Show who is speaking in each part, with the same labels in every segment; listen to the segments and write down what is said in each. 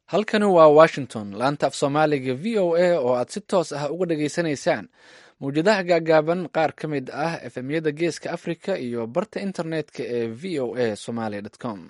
Speaker 1: halkani waa washington laanta af soomaaliga v o a oo aad si toos ah uga dhageysanaysaan mawjadaha gaagaaban qaar ka mid ah efemyada geeska africa iyo barta internetka ee v o a somaly com.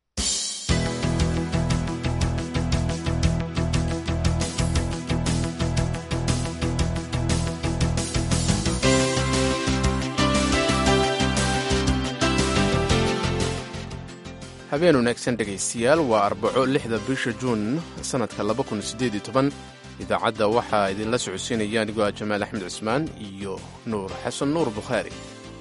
Speaker 2: habeen wanaagsan dhegaystayaal waa arbaco 6da bisha juun sannadka 2018 idaacadda waxaa idinla socodsiinaya anigoo ah jamaal axmed cusmaan iyo nuur xasan nuur bukhaari.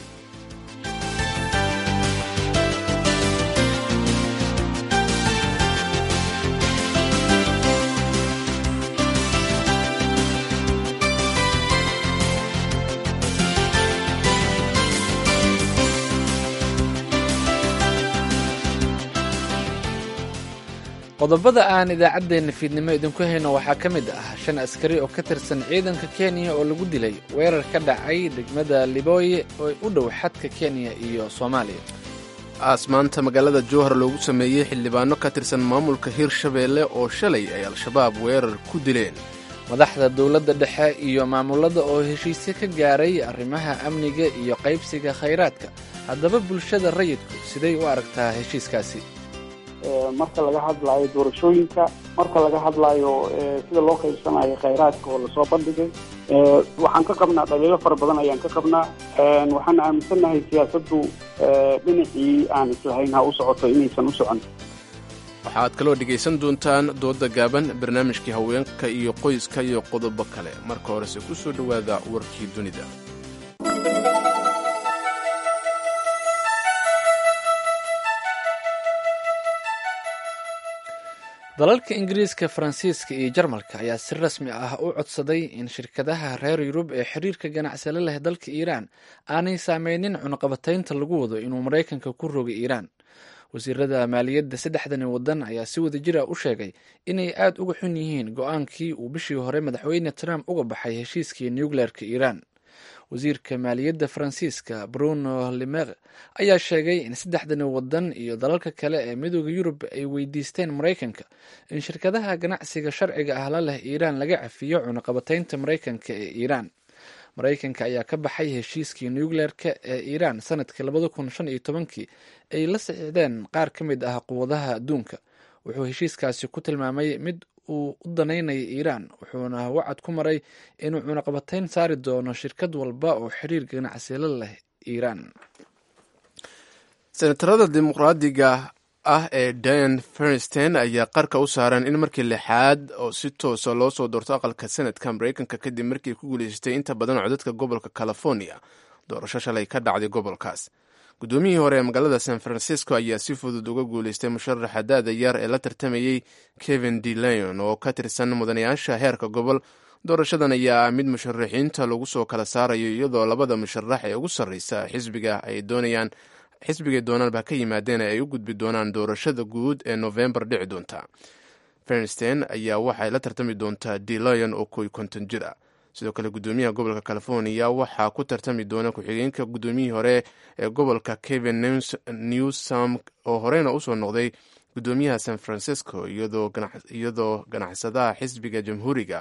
Speaker 1: qodobada aan idaacaddeenna fiidnimo idinku hayno waxaa ka mid ah 5 askari oo ka tirsan ciidanka kenya oo lagu dilay weerar ka dhacay degmada libooye oo u dhow xadka kenya iyo soomaaliya.
Speaker 2: maanta magaalada jowhar loogu sameeyey xildhibaano ka tirsan maamulka hirshabeelle oo shalay ay al-shabaab weerar ku dileen.
Speaker 1: madaxda dowladda dhexe iyo maamulada oo heshiisyo ka gaaray arrimaha amniga iyo qaybsiga khayraadka. haddaba bulshada rayidku siday u aragtaa heshiiskaasi?
Speaker 3: marka laga hadlaayo doorashooyinka, marka laga hadlaayo sida loo qaybsanayo khayraadka oo lasoo bandhigay, waxaan ka qabnaa dhaliilo fara badan ayaan ka qabnaa. waxaan aaminsannahay siyaasaddu dhinacii aan islahayn ha u socoto inaysan u socon.
Speaker 2: waxaad kaloo dhegaysan doontaan dooda gaaban, barnaamijkii haweenka iyo qoyska iyo qodobo kale. marka horese ku soo dhowaada warkii dunida.
Speaker 1: dalalka ingiriiska, faransiiska iyo jarmalka ayaa si rasmi ah u codsaday in shirkadaha reer yurub ee xiriirka ganacsale leh dalka iiraan aanay saameynin cunaqabataynta lagu wado inuu maraykanka ku rogay iiraan. wasiirada maaliyadda 3 waddan ayaa si wadajir ah u sheegay inay aad uga xun yihiin go-aankii uu bishii hore madaxweyne trump uga baxay heshiiskii nucleerka iiraan. wasiirka maaliyadda faransiiska bruno lemer ayaa sheegay in 3 waddan iyo dalalka kale ee midooda yurub ay weydiisteen maraykanka in shirkadaha ganacsiga sharciga ah la leh iiraan laga cafiyo cunaqabataynta maraykanka ee iiraan. maraykanka ayaa ka baxay heshiiskii nucleerka ee iiraan sanadkii 2015 ay la saxiixdeen qaar ka mid ah quwadaha adduunka. wuxuu heshiiskaasi ku tilmaamay mid uu u danaynaya iiraan, wuxuuna wacad ku maray inuu cunaqabatayn saari doono shirkad walba oo xiriir ganacsi la leh iiraan.
Speaker 2: senatarada dimuqraadiga ah ee Dianne Feinstein ayaa qarka u saaran in markii 6aad oo si toosa loo soo doorto aqalka senadka maraykanka kadib markii ku guulaystay inta badan codadka gobolka California, doorasho shalay ka dhacday gobolkaas. guddoomiyihii hore ee magaalada San Francisco ayaa si fudud uga guulaystay musharaxa da'da yar ee la tartamayey Kevin De Leon oo ka tirsan mudanayaasha heerka gobol. doorashadan ayaa mid musharaxiinta lagu soo kala saarayo iyadoo labada musharax ee ugu sarreysa xisbigay doonaanba ka yimaadeen ay u gudbi doonaan doorashada guud ee November dhici doonta. Feinstein ayaa waxay la tartami doontaa De Leon oo 50 jir ah. sidoo kale guddoomiyaha gobolka California waxaa ku tartami doona ku-xigeenka guddoomiyihii hore ee gobolka Kevin Newsom oo horeyna usoo noqday guddoomiyaha San Francisco, iyadoo ganacsadaha xisbiga jamhuuriga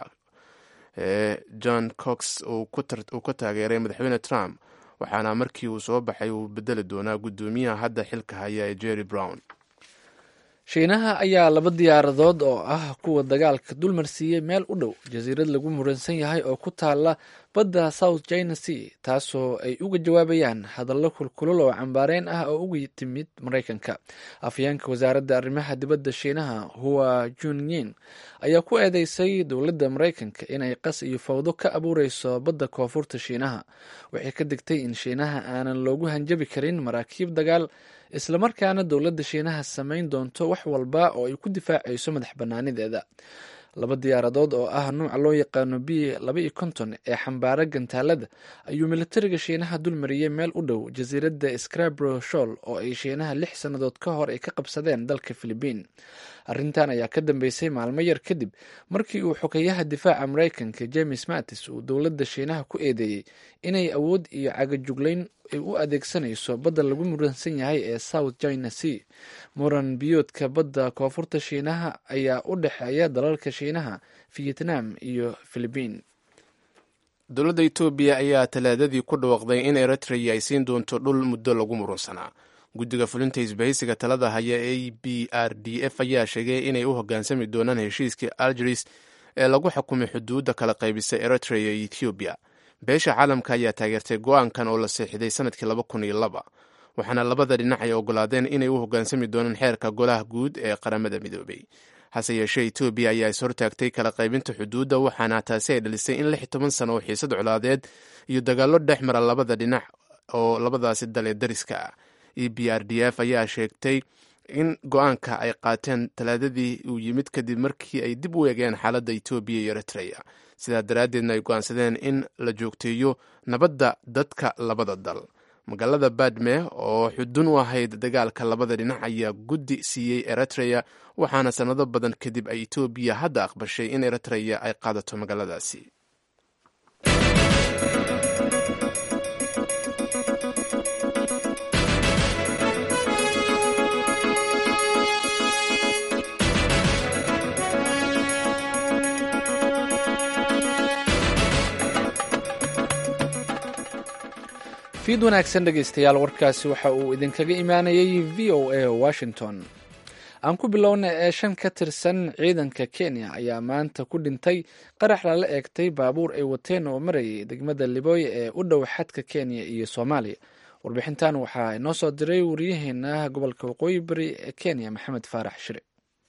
Speaker 2: John Cox uu ka taageeray madaxweyne Trump, waxaana markii uu soo baxay uu bedeli doonaa guddoomiyaha hadda xilka haya ee Jerry Brown.
Speaker 1: shiinaha ayaa 2 diyaaradood oo ah kuwa dagaalka dulmarsiiyey meel u dhow jasiirad lagu muransan yahay oo ku taala badda South China Sea, taasoo ay uga jawaabayaan hadallo kulkulul oo cambaareyn ah oo uga timid maraykanka. afyeenka wasaaradda arrimaha dibadda shiinaha Hua Junyin ayaa ku eedeysay dowladda maraykanka inay qas iyo fawdo ka abuureyso badda koonfurta shiinaha. waxay ka digtay in shiinaha aanan loogu hanjabi karin maraakiib dagaal, islamarkaana dowladda shiinaha samayn doonto wax walba oo ay ku difaacayso madax bannaanideeda. 2 diyaaradood oo ah nuuca loo yaqaano B-52 ee xambaara gantaalada ayuu militariga shiinaha dulmariyey meel u dhow jasiiradda Scarborough Shoal oo ay shiinaha 6 sannadood ka hor ay ka qabsadeen dalka Philippines. arrintan ayaa ka dambeysay maalmo yar kadib markii uu xogeyaha difaaca maraykanka james mattis uu dowladda shiinaha ku eedeeyey inay awood iyo cagajuglayn ay u adeegsanayso badda lagu muransan yahay ee south china sea. muran biyoodka badda koonfurta shiinaha ayaa u dhexeeya dalalka shiinaha, vietnam iyo philibiin.
Speaker 2: dowladda etoobiya ayaa talaadadii ku dhawaaqday in eritrea ay siin doonto dhul muddo lagu murunsanaa. guddiga fulinta isbahaysiga talada haya a b r d f ayaa sheegay inay u hoggaansami doonaan heshiiskii algeris ee lagu xukumay xuduudda kala qaybisa eritrea iyo ethoobiya. beesha caalamka ayaa taageertay go-aankan oo la seexiday sanadkii 2002, waxaana labada dhinac ay ogolaadeen inay u hoggaansami doonaan xeerka golaha guud ee qaramada midoobay. hase yeeshee etoobiya ayaa is hortaagtay kala qaybinta xuduudda, waxaana taasi ay dhalisay in 16 sano oo xiisad colaadeed iyo dagaallo dhex mara labada dhinac oo labadaasi dal ee dariska ah. e b r d f ayaa sheegtay in go-aanka ay qaateen talaadadii uu yimid kadib markii ay dib u eegeen xaaladda etoobiya iyo eritrea, sidaa daraaddeedna ay go-aansadeen in la joogteeyo nabadda dadka labada dal. magaalada badme oo xudun u ahayd dagaalka labada dhinac ayaa guddi siiyey eritrea, waxaana sannado badan kadib ay etoobiya hadda aqbashay in eritrea ay qaadato magaaladaasi.
Speaker 1: fiid wanaagsan dhegaystayaal, warkaasi waxa uu idinkaga imaanayay v o a washington. aan ku bilowna ee 5 ka tirsan ciidanka kenya ayaa maanta ku dhintay qarax lala eegtay baabuur ay wateen oo marayay degmada Liboy ee u dhow xadka Kenya iyo Soomaaliya. warbixintan waxaa inoo soo diray wariyaheena gobolka waqooyi bari ee Kenya Maxamed Faarax Shire.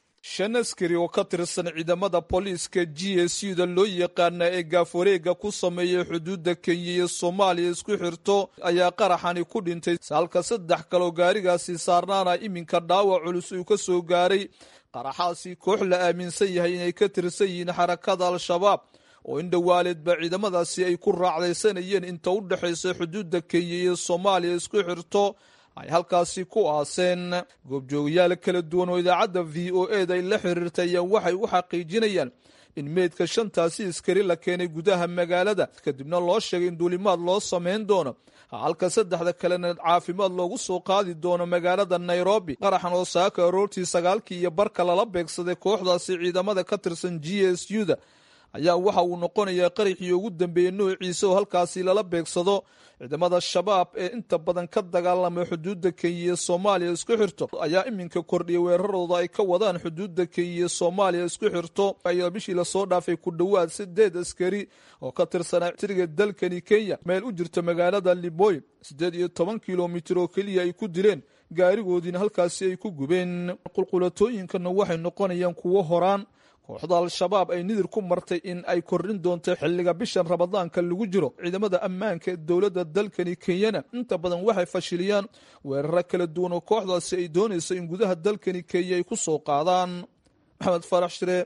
Speaker 4: 5 askari oo ka tirsan ciidamada booliiska GSU-da loo yaqaana ee gaafareega ku sameeyay xuduudda Kenya iyo Soomaaliya isku xirto ayaa qaraxani ku dhintay, halka 3 kaloo gaarigaasi saarnaana iminka dhaawac culus uu ka soo gaaray. qaraxaasi koox la aaminsan yahay inay ka tirsan yihiin xarakada al-shabaab oo in dhawaaleedba ciidamadaasi ay ku raacdaysanayeen inta u dhaxaysa xuduudda Kenya iyo Soomaaliya isku xirto ay halkaasi ku aaseen. goobjoogayaal kala duwan oo idaacadda VOA-da ay la xiriirtay waxay u xaqiijinayaan in meydka 5taasi askari la keenay gudaha magaalada, kadibna loo sheegay in duulimaad loo samayn doono, halka 3 kalena caafimaad loogu soo qaadi doono magaalada Nairobi. qaraxan oo saaka aroortii 9 iyo barka lala beegsaday kooxdaasi ciidamada ka tirsan GSU-da ayaa waxa uu noqonayaa qaraxii ugu dambeeyay noociisa oo halkaasi lala beegsado. ciidamada shabaab ee inta badan ka dagaalamay xuduudda Kenya iyo Soomaaliya isku xirto ayaa iminka kordhiyay weerarooda ay ka wadaan xuduudda Kenya iyo Soomaaliya isku xirto. ayaa bishii la soo dhaafay ku dhawaad 8 askari oo ka tirsan tiriga dalkani Kenya meel u jirta magaalada Liboy 18 kilomitir oo kaliya ay ku dileen, gaarigoodiina halkaasi ay ku gubeen. qulqulatooyinkana waxay noqonayaan kuwo horaan kooxda al-shabaab ay nidir ku martay in ay kordhin doonto xilliga bishan Ramadaanka lagu jiro. ciidamada ammaanka ee dowladda dalkani Kenya inta badan waxay fashiliyaan weeraro kala duwan oo kooxdaasi ay doonayso in gudaha dalkani Kenya ay ku soo qaadaan. Maxamed Faarax Shire,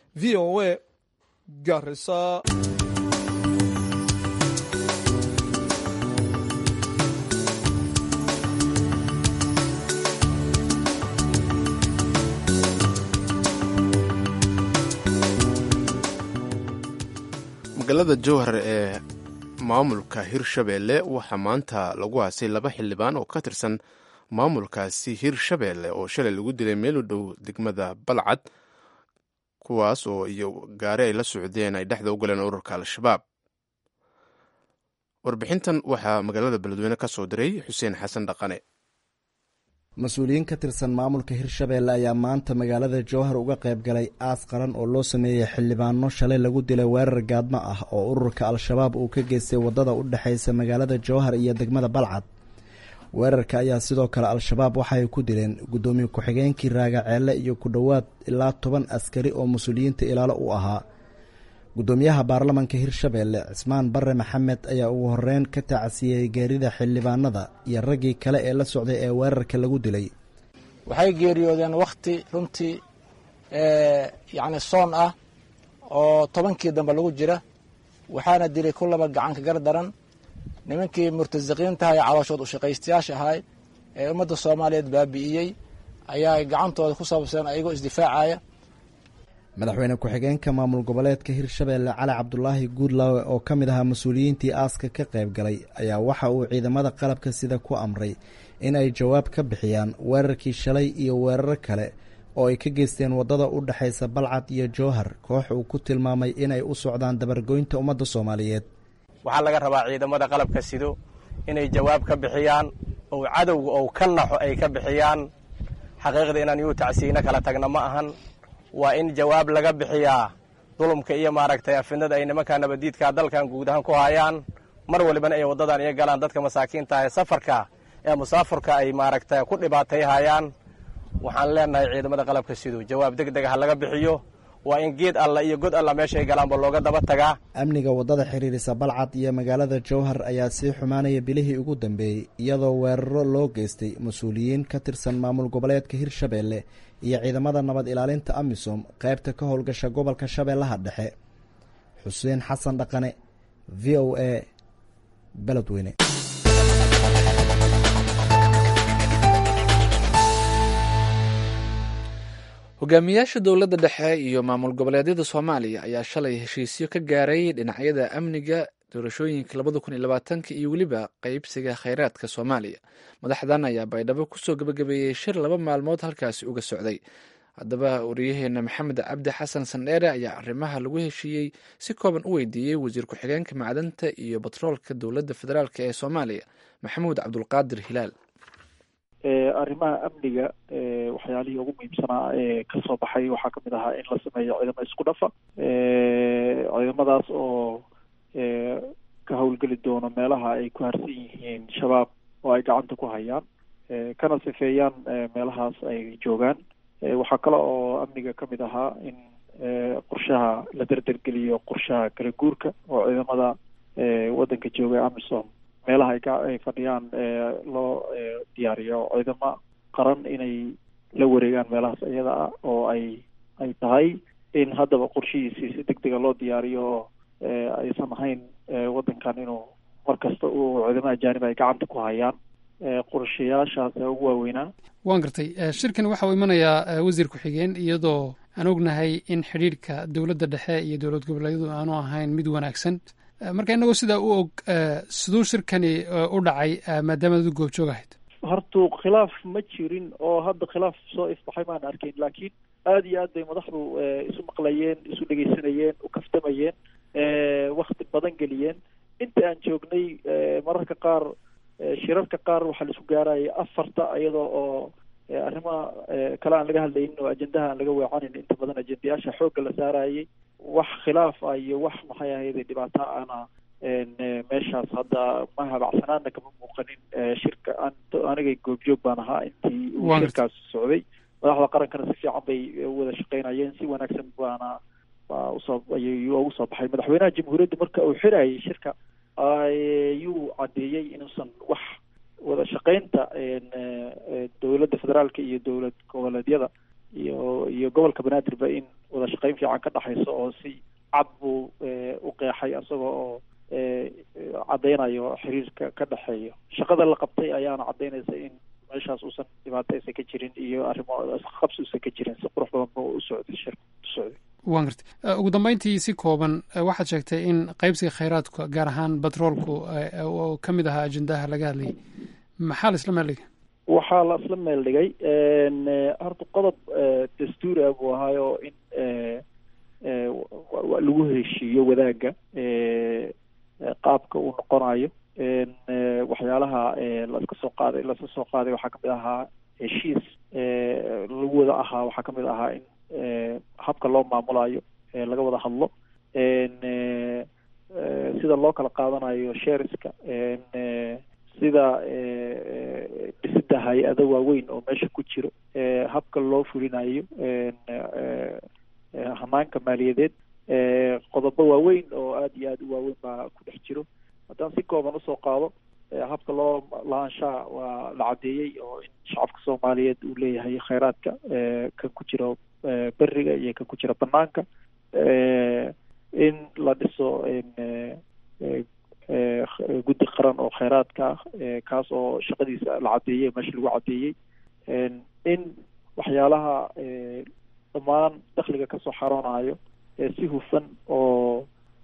Speaker 4: VOA, Garissa.
Speaker 2: magaalada jowhar ee maamulka hirshabeelle waxaa maanta lagu haasay 2 xildhibaan oo ka tirsan maamulkaasi hirshabeelle oo shalay lagu dilay meel u dhow degmada Balcad, kuwaas oo iyo gaari ay la socdeen ay dhexda u galeen ururka al-shabaab. warbixintan waxaa magaalada beledweyne ka soo diray Xuseen Xasan Dhaqane.
Speaker 5: mas-uuliyiin ka tirsan maamulka hirshabeelle ayaa maanta magaalada jowhar uga qayb galay aas qaran oo loo sameeyey xildhibaano shalay lagu dilay weerar gaadmo ah oo ururka al-shabaab uu ka geystay waddada u dhexaysa magaalada jowhar iyo degmada Balcad. weerarka ayaa sidoo kale al-shabaab waxay ku dileen guddoomiye ku-xigeenkii Raagaceelle iyo ku dhowaad ilaa 10 askari oo mas-uuliyiinta ilaalo u ahaa. guddoomiyaha baarlamanka hirshabeelle Cismaan Barre Maxamed ayaa ugu horeyn ka tacasiyey geerida xildhibaanada iyo raggii kale ee la socday ee weerarka lagu dilay.
Speaker 6: waxay geeriyoodeen waqti runtii yacni soon ah oo 10kii dambe lagu jira, waxaana dilay ku 2 gacanka gar daran nimankii murtasiqiintaha ee calooshood u shaqaystayaasha ahay ee ummadda Soomaaliyeed baabi'iyey ayaa gacantooda ku saabsan ayagoo isdifaacaya.
Speaker 5: madaxweyne ku-xigeenka maamul goboleedka hirshabeelle cali cabdulaahi guudlaawe oo ka mid ahaa mas-uuliyiintii aaska ka qayb galay ayaa waxa uu ciidamada qalabka sida ku amray in ay jawaab ka bixiyaan weerarkii shalay iyo weeraro kale oo ay ka geysteen waddada u dhexaysa balcad iyo jowhar koox uu ku tilmaamay inay u socdaan dabargoynta ummadda soomaaliyeed.
Speaker 7: waxaa laga rabaa ciidamada qalabka sido inay jawaab ka bixiyaan oo cadowga oo ka naxo ay ka bixiyaan. xaqiiqda inaan yuu tacsiino kala tagna ma ahan, waa in jawaab laga bixiyaa dulumka iyo maaragtay afinada ay nimanka nabadiidka dalkan guud ahaan ku hayaan. mar walibana ay waddadan iyo galaan dadka masaakiinta ee safarka ee musaafurka ay maaragtay ku dhibaatay hayaan. waxaan leenahay ciidamada qalabka sidoo jawaab degdeg ah laga bixiyo. waa in geed alla iyo god alla meeshay galaanba looga daba tagaa.
Speaker 5: amniga waddada xiriirisa balcad iyo magaalada jowhar ayaa sii xumaanaya bilihii ugu dambeeyey iyadoo weeraro loo geystay mas-uuliyiin ka tirsan maamul goboleedka hirshabeelle iyo ciidamada nabad ilaalinta amisom qaybta ka howlgasha gobolka shabeellaha dhexe. xuseen xasan dhaqane, v o a, beledweyne.
Speaker 1: hogaamiyaasha dowladda dhexe iyo maamul goboleedyada soomaaliya ayaa shalay heshiisyo ka gaaray dhinacyada amniga, doorashooyinka 2020 iyo weliba qaybsiga kheyraadka soomaaliya. madaxdan ayaa baydhabo kusoo gabagabeeyey shir 2 maalmood halkaasi uga socday. haddaba wariyaheena maxamed cabdi xasan sandheere ayaa arrimaha lagu heshiiyey si kooban u weydiiyey wasiir ku-xigeenka macdanta iyo batroolka dowladda federaalk ee soomaaliya maxamuud cabdulqaadir hilaal.
Speaker 8: arrimaha amniga waxyaalihii ugu muhiimsanaa ee kasoo baxay waxaa kamid ahaa in la sameeyo ciidamo isku dhafa, ciidamadaas oo ka howlgeli doono meelaha ay ku harsan yihiin shabaab oo ay gacanta ku hayaan, kana sifeeyaan meelahaas ay joogaan. waxaa kale oo amniga kamid ahaa in qorshaha la derdergeliyo qorshaha kala guurka oo ciidamada waddanka jooga amisom meelaha ay fadhiyaan loo diyaariyo ciidamo qaran inay la wareegaan meelahaas iyada ah oo ay tahay in haddaba qorshihiisii si degdega loo diyaariyo oo aysan ahayn waddankan inuu markasta uu ciidamo ajaanib ay gacanta ku hayaan. qorshayaashaas ugu waaweynaa.
Speaker 9: waan gartay. shirkan waxa uu imanayaa wasiir ku-xigeen iyadoo aan ognahay in xidhiidhka dowladda dhexe iyo dowlad goboleedyadu aanu ahayn mid wanaagsan. marka inagoo sidaa u og siduu shirkani u dhacay maadaama adu goobjoog ahayd?
Speaker 8: hortu khilaaf ma jirin oo hadda khilaaf soo ifbaxay maan arkayn, laakiin aada iyo aad bay madaxdu isu maqlayeen, isu dhegeysanayeen, u kaftamayeen, wakti badan geliyeen. inta aan joognay mararka qaar shirarka qaar waxaa la isku gaarayay 4 iyadoo oo arrimaha kale aan laga hadlaynin oo ajendaha aan laga weecanin. inta badan ajendayaasha xoogga la saarayay, wax khilaaf ah iyo wax maxay ahayd dhibaato ana meeshaas hadda ma habacsanaana kama muuqanin. shirka anigay goobjoog baan ahaa intii uu shirkaas socday. madaxda qarankana si fiican bay wada shaqeynayeen, si wanaagsan baana ayuu ugu soo baxay. madaxweynaha jamhuuriyadda marka uu xirayay shirka ayuu caddeeyey inuusan wax wada shaqeynta dowladda federaalka iyo dowlad goboleedyada iyo gobolka banaadirba in wada shaqeyn fiican ka dhexayso oo si cad buu u qeexay isagoo oo caddeynayo xiriirka ka dhexeeyo. shaqada la qabtay ayaana caddeynaysa in meeshaas uusan dhibaato aysan ka jirin iyo arrimo qabsi uusan ka jirin. si qurux badan buu u socday shirka u socday.
Speaker 9: waan gartay. ugu dambeyntii si kooban waxaad sheegtay in qaybsiga kheyraadka gaar ahaan batroolku oo ka mid ahaa ajendaha laga hadlayay. maxaa la isla meel dhigay?
Speaker 8: waxaa la isla meel dhigay horta qodob dastuuri ah buu ahaayo in lagu heshiiyo wadaagga qaabka uu noqonayo. waxyaalaha laska soo qaaday waxaa kamid ahaa heshiis lagu wada ahaa. waxaa kamid ahaa in habka loo maamulayo laga wada hadlo, sida loo kala qaadanayo shareska, sida dhisida hay-ado waaweyn oo meesha ku jiro, habka loo fulinayo hanaanka maaliyadeed. qodobo waaweyn oo aada iyo aada u waaweyn baa ku dhex jiro. haddaan si kooban usoo qaado, habka loo lahaanshaha waa la caddeeyey oo in shacabka soomaaliyeed uu leeyahay kheyraadka kan ku jiro beriga iyo kan ku jira banaanka. in la dhiso guddi qaran oo kheyraadka ah kaas oo shaqadiisa la caddeeyey meesha lagu caddeeyey. in waxyaalaha dhammaan dakhliga kasoo xaroonayo si hufan oo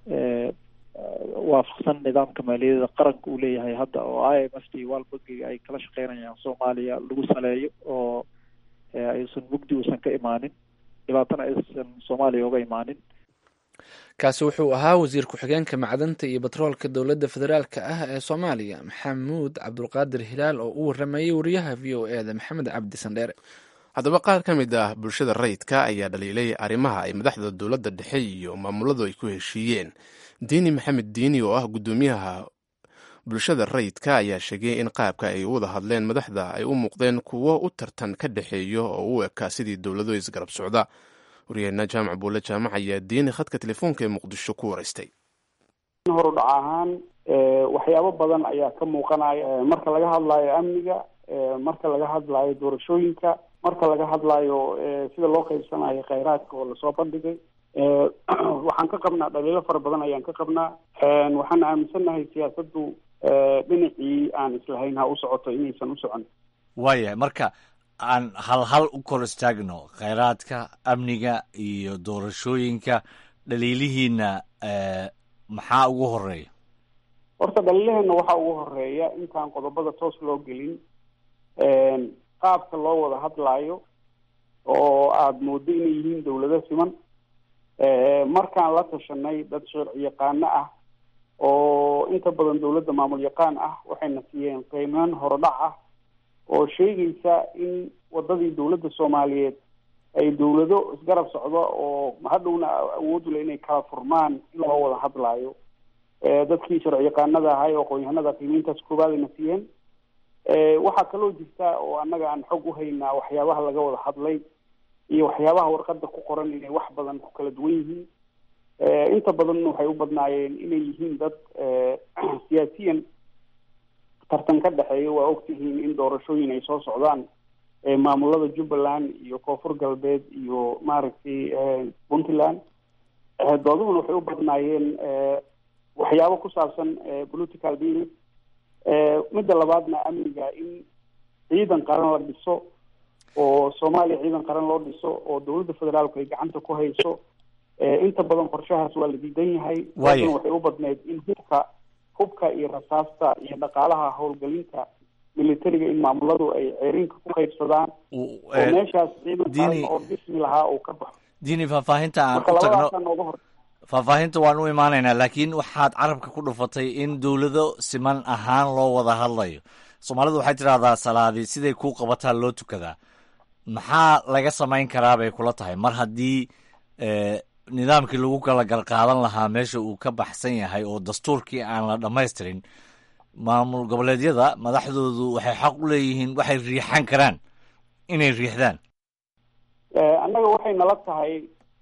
Speaker 8: waafaqsan nidaamka maaliyadda qaranka uu leeyahay hadda oo IMF iyo World Bank ay kala shaqeynayaan Soomaaliya lagu saleeyo oo aysan mugdi uusan ka imaanin dhibaatana aysan Soomaaliya uga imaanin.
Speaker 1: kaasi wuxuu ahaa wasiir ku-xigeenka macdanta iyo batroolka dowladda federaalka ah ee Soomaaliya Maxamuud Cabdulqaadir Hilaal oo u waramayay wariyaha VOA-da Maxamed Cabdi Sandheere.
Speaker 2: haddaba qaar ka mid ah bulshada rayidka ayaa dhaliilay arrimaha ay madaxda dowladda dhexe iyo maamuladu ay ku heshiiyeen. diini maxamed diini oo ah guddoomiyaha bulshada rayidka ayaa sheegay in qaabka ay u wada hadleen madaxda ay u muuqdeen kuwo u tartan ka dhexeeyo oo u ekaa sidii dowlado isgarab socda. waryaheena jaamac buule jaamac ayaa diini khadka telefoonka ee muqdisho ku waraystay.
Speaker 3: horudhac ahaan waxyaabo badan ayaa ka muuqanaya marka laga hadlayo amniga, marka laga hadlayo doorashooyinka, marka laga hadlayo sida loo qaybsanayo khayraadka oo lasoo bandhigay. waxaan ka qabnaa dhaliilo fara badan ayaan ka qabnaa. waxaan aaminsannahay siyaasaddu dhinacii aan islahayn ha u socoto inaysan u socon.
Speaker 10: waayahay marka aan hal u kor istaagno khayraadka, amniga iyo doorashooyinka, dhaliilihiina maxaa ugu horeeya?
Speaker 3: horta dhaliilaheenna waxaa ugu horeeya intaan qodobada toos loo gelin qaabka loo wada hadlaayo oo aada moodo inay yihiin dawlado siman. markaan la tashanay dad sharci yaqaano ah oo inta badan dawladda maamul yaqaan ah waxayna siiyeen qiimeyn horodhac ah oo sheegaysa in wadadii dawladda Soomaaliyeed ay dawlado isgarab socdo oo hadhowna awood u leh inay kala furmaan in loo wada hadlaayo. dadkii sharci yaqaanada ahay oo aqoon-yahanada qiimeyntaas koobaad ayna siiyeen. waxaa kaloo jirta oo annaga aan xog u haynaa waxyaabaha laga wada hadlay iyo waxyaabaha warqada ku qoran inay wax badan ku kala duwan yihiin. inta badan waxay u badnaayeen inay yihiin dad siyaasiyan tartan ka dhexeeya. waa ogtihiin in doorashooyin ay soo socdaan maamulada Jubbaland iyo Koonfur Galbeed iyo maaragtay Puntland. dooduhuna waxay u badnaayeen waxyaabo ku saabsan political deal. midda labaadna amniga in ciidan qaran la dhiso oo Soomaaliya ciidan qaran loo dhiso oo dawladda federaalku ay gacanta ku hayso. inta badan qorshahaas waa la diidan yahay. waxay u badneyd in hubka iyo rasaasta iyo dhaqaalaha howlgelinta militariga in maamuladu ay ceerinka ku qaybsadaan oo meeshaas ciidan qaran oo dhismi lahaa uu ka baxo.
Speaker 10: diini faahfaahinta aan ku tagno faahfaahinta waan u imaanaynaa, laakiin waxaad carabka ku dhufatay in dawlado siman ahaan loo wada hadlayo. Soomaalidu waxay tidhaahdaa salaadii siday kuu qabataa loo tukadaa. maxaa laga samayn karaa bay kula tahay mar haddii nidaamkii lagu kala garqaadan lahaa meesha uu ka baxsan yahay oo dastuurkii aan la dhammaystirin? maamul goboleedyada madaxdoodu waxay xaq u leeyihiin waxay riixan karaan inay riixdaan.
Speaker 3: annaga waxay nala tahay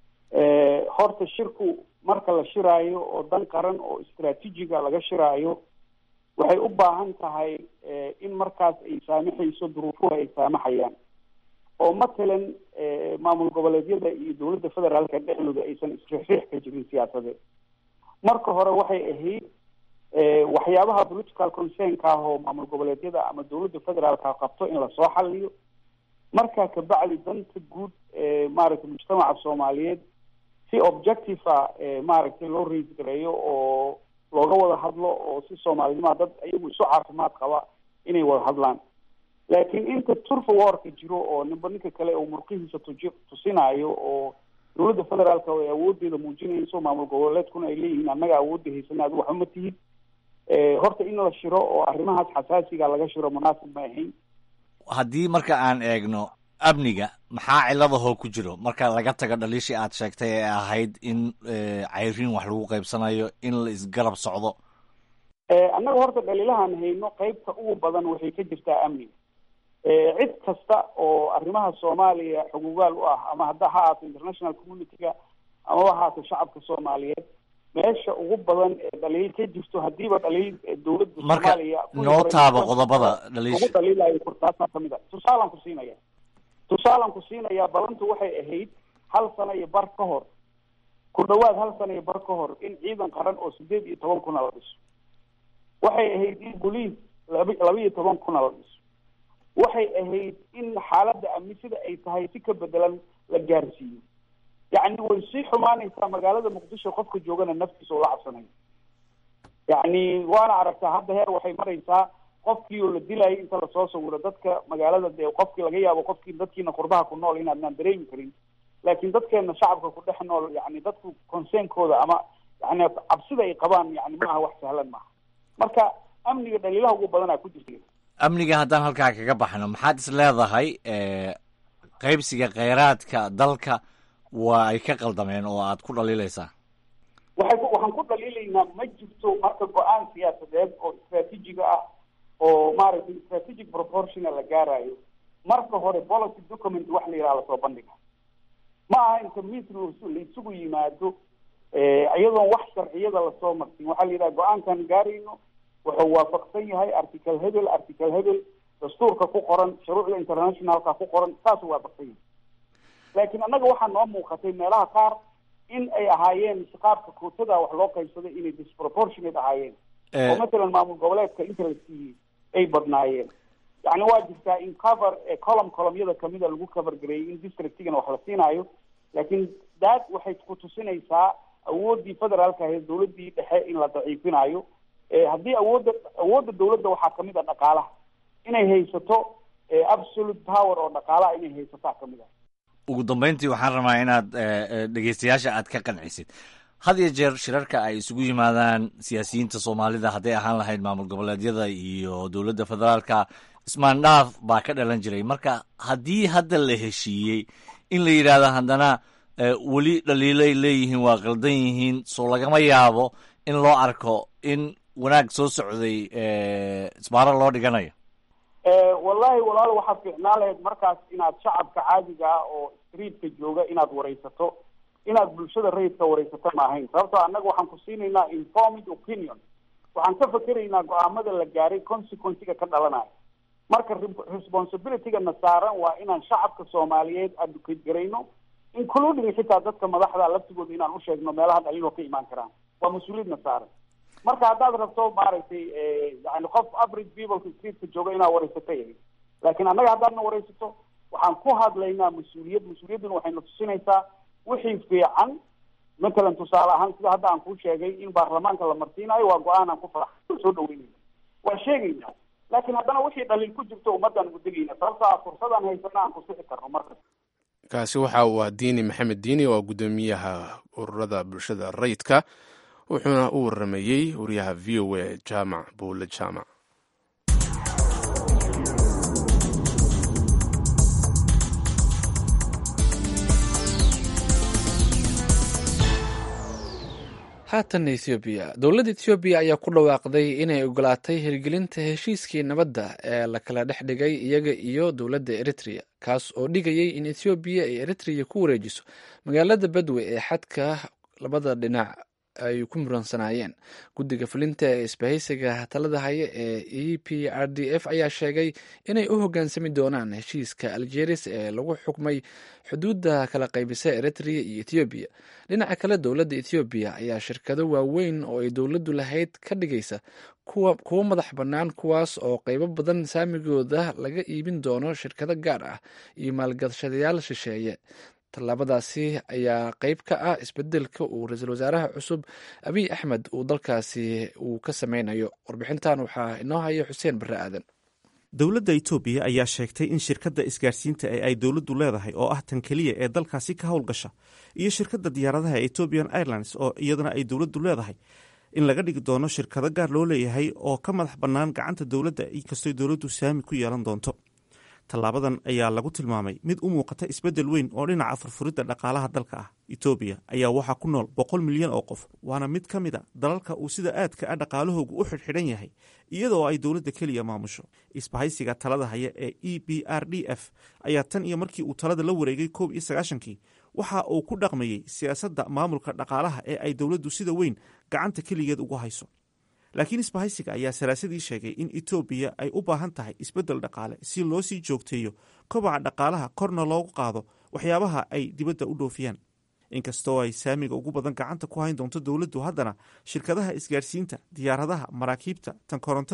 Speaker 3: horta shirku marka la shiraayo oo dan qaran oo istaraatiijiga laga shiraayo waxay u baahan tahay in markaas ay saamaxayso duruufuhu ay saamaxayaan oo matalan maamul goboleedyada iyo dawladda federaalka dhexdooda aysan isriixriix ka jirin siyaasadeed. marka hore waxay ahayd waxyaabaha political concern-ka ah oo maamul goboleedyada ama dawladda federaalka qabto in lasoo xaliyo. markaa kabacdi danta guud maaragtay mujtamaca Soomaaliyeed si objective maaragtay loo raise gareeyo oo looga wada hadlo oo si Soomaalida dad ayagu isu caafimaad qaba inay wada hadlaan. laakiin inta turfa warka jiro oo ninka kale oo murqihiisa tusinayo oo dawladda federaalka ay awoodeeda muujinayso maamul goboleedkuna ay leeyihiin annaga awoodda haysana adigu waxuma tihid. horta in la shiro oo arrimahaas xasaasiga laga shiro munaasib ma ahayn.
Speaker 10: haddii marka aan eegno amniga, maxaa ciladahoo ku jiro marka laga tago dhaliishii aad sheegtay ee ahayd in cayriin wax lagu qaybsanayo, in la isgarab socdo?
Speaker 3: annaga horta dhaliilahaan hayno qaybta ugu badan waxay ka jirtaa amniga. cid kasta oo arrimaha Soomaaliya xuquuqaal u ah ama hadda ha ahaato international community-ga ama ha ahaato shacabka Soomaaliyeed meesha ugu badan ee dhaliil ka jirto hadiiba dhaliil dawladda Soomaaliya
Speaker 10: noo taabo qodobada dhaliisha
Speaker 3: ugu dhaliilayo kurtaasa kamid ah. tusaalan ku siinaya balantu waxay ahayd hal sano iyo bar ka hor ku dhawaad hal sano iyo bar ka hor in ciidan qaran oo 18 kuna la dhiso. waxay ahayd in booliis 12 kuna la dhiso. waxay ahayd in xaaladda amni sida ay tahay si ka bedelan la gaarsiiyo. yacni way sii xumaanaysaa magaalada muqdisho, qofka joogana naftiisa ula cabsanayo. yacni waana aragtaa hadda heer waxay maraysaa qofkii oo la dilayay inta lasoo sawiro dadka magaalada, dee qofkii laga yaabo dadkiina qurbaha ku nool inaadnaan dareemi karin, laakiin dadkeena shacabka ku dhex nool yani dadku conseenkooda ama yani cabsida ay qabaan yani maaha wax sahlan maaha. marka amniga dhaliilaha ugu badanaa ku jirta.
Speaker 10: amniga haddaan halkaa kaga baxno, maxaad is leedahay qaybsiga kheyraadka dalka waa ay ka qaldameen oo aad ku dhaliilaysaa?
Speaker 3: waxaan ku dhaliilaynaa ma jirto marka go-aan siyaasadeed oo istraatiijiga ah oo maaragtay strategic proportional la gaarayo, marka hore policy document wax la yidhaha lasoo bandhiga. ma aha inta miis la isugu yimaado iyadoon wax sharciyada lasoo marsin waxaa la yidhaha go-aankan gaarayno wuxuu waafaqsan yahay article hebel dastuurka ku qoran, shuruucda internationalka ku qoran, saasuu waafaqsan yahay. laakiin annaga waxaa noo muuqatay meelaha qaar in ay ahaayeen qaabka kootada wax loo qaybsaday inay disproportionate ahaayeen, oo matalan maamul goboleedka inta la siiyey ay badnaayeen. yani waa jirtaa in cover columyada kamida lagu cover gareeyay in districtigana wax la siinaayo, laakiin daad waxay kutusinaysaa awooddii federaalka ahayd dawladdii dhexe in la daciifinayo. haddii awoodda dawladda waxaa kamid a dhaqaalaha inay haysato absolute power oo dhaqaalaha inay haysataa kamid ah.
Speaker 10: ugu dambeyntii waxaan rabaa inaad dhegeystayaasha aad ka qancisid. had iyo jeer shirarka ay isugu yimaadaan siyaasiyiinta soomaalida, hadday ahaan lahayd maamul goboleedyada iyo dowladda federaalka, ismaandhaaf baa ka dhalan jiray. marka haddii hadda la heshiiyey in la yidhaahdo haddana weli dhaliilay leeyihiin waa qaldan yihiin, soo lagama yaabo in loo arko in wanaag soo socday isbaaro loo dhiganayo?
Speaker 3: wallahi walaalo waxaad fiicnaan lahayd markaas inaad shacabka caadiga ah oo streetka jooga inaad waraysato, inaad bulshada rayidka waraysato ma ahayn. sababtoo annaga waxaan ku siinaynaa informed opinion, waxaan ka fakeraynaa go-aamada la gaaray consequencega ka dhalanayo. marka responsibilityga na saaran waa inaan shacabka soomaaliyeed advocate garayno, including xitaa dadka madaxda laftigooda inaan usheegno meelaha dhaliiloo ka imaan karaan. waa mas-uuliyadna saaran. marka haddaad rabto maaragtay yani qof average peopleka streetka jooga inaad waraysato yahay, laakiin annaga haddaadna waraysato waxaan ku hadlaynaa mas-uuliyadduna waxayna tusinaysaa wixii fiican. matalan tusaale ahaan sida hadda aan kuu sheegay in baarlamaanka la marsiinayo waa go-aan aan ku faraxsan soo dhaweynayna, waa sheegaynaa. laakiin haddana wixii dhaliil ku jirto ummaddaan gudegayna, sababto a fursadaan haysana aan ku sixi karno. marka
Speaker 2: kaasi waxa uu diini maxamed diini oo guddoomiyaha ururada bulshada rayidka, wuxuuna u waramayey wariyaha v o a jaamac buule jaamac.
Speaker 1: haatan ethoobiya. dowladda ethoobiya ayaa ku dhawaaqday inay ogolaatay hirgelinta heshiiskii nabadda ee la kala dhex dhigay iyaga iyo dowladda eritrea, kaas oo dhigayay in ethoobiya ay eritrea ku wareejiso magaalada badwe ee xadka labada dhinac ay ku muransanaayeen. guddiga fulinta ee isbahaysiga talada haya ee e p r d f ayaa sheegay inay u hoggaansami doonaan heshiiska aljeris ee lagu xukmay xuduudda kala qaybisa eritrea iyo ethoobiya. dhinaca kale, dowladda ethoobiya ayaa shirkado waaweyn oo ay dowladdu lahayd ka dhigaysa kuwo madax bannaan, kuwaas oo qaybo badan saamigooda laga iibin doono shirkado gaar ah iyo maalgashadayaal shisheeye. tallaabadaasi ayaa qayb ka ah isbedelka uu ra-iisul wasaaraha cusub abiy axmed uu dalkaasi uu ka sameynayo. warbixintan waxaa inoo haya xuseen barre aadan.
Speaker 11: dowladda etoobiya ayaa sheegtay in shirkadda isgaarsiinta ee ay dowladdu leedahay oo ah tan keliya ee dalkaasi ka howlgasha, iyo shirkadda diyaaradaha ethiopian airlines oo iyadana ay dowladdu leedahay, in laga dhigi doono shirkado gaar loo leeyahay oo ka madax bannaan gacanta dowladda, inkastoo dowladdu saami ku yeelan doonto. tallaabadan ayaa lagu tilmaamay mid u muuqata isbeddel weyn oo dhinaca furfuridda dhaqaalaha dalka ah. etoobiya ayaa waxaa ku nool 100 milyan oo qof, waana mid ka mid a dalalka uu sida aadka ah dhaqaalahoogu u xidhxidhan yahay, iyadoo ay dowladda keliya maamusho. isbahaysiga talada haya ee e p r d f ayaa tan iyo markii uu talada la wareegay 1991 waxa uu ku dhaqmayey siyaasadda maamulka dhaqaalaha ee ay dowladdu sida weyn gacanta keligeed ugu hayso. laakiin isbahaysiga ayaa salaasadii sheegay in etoobiya ay u baahan tahay isbeddel dhaqaale si loo sii joogteeyo kobaca dhaqaalaha, korna loogu qaado waxyaabaha ay dibadda u dhoofiyaan. inkastoo ay saamiga ugu badan gacanta ku hayn doonto dowladdu, haddana shirkadaha isgaarsiinta, diyaaradaha, maraakiibta, tan korontada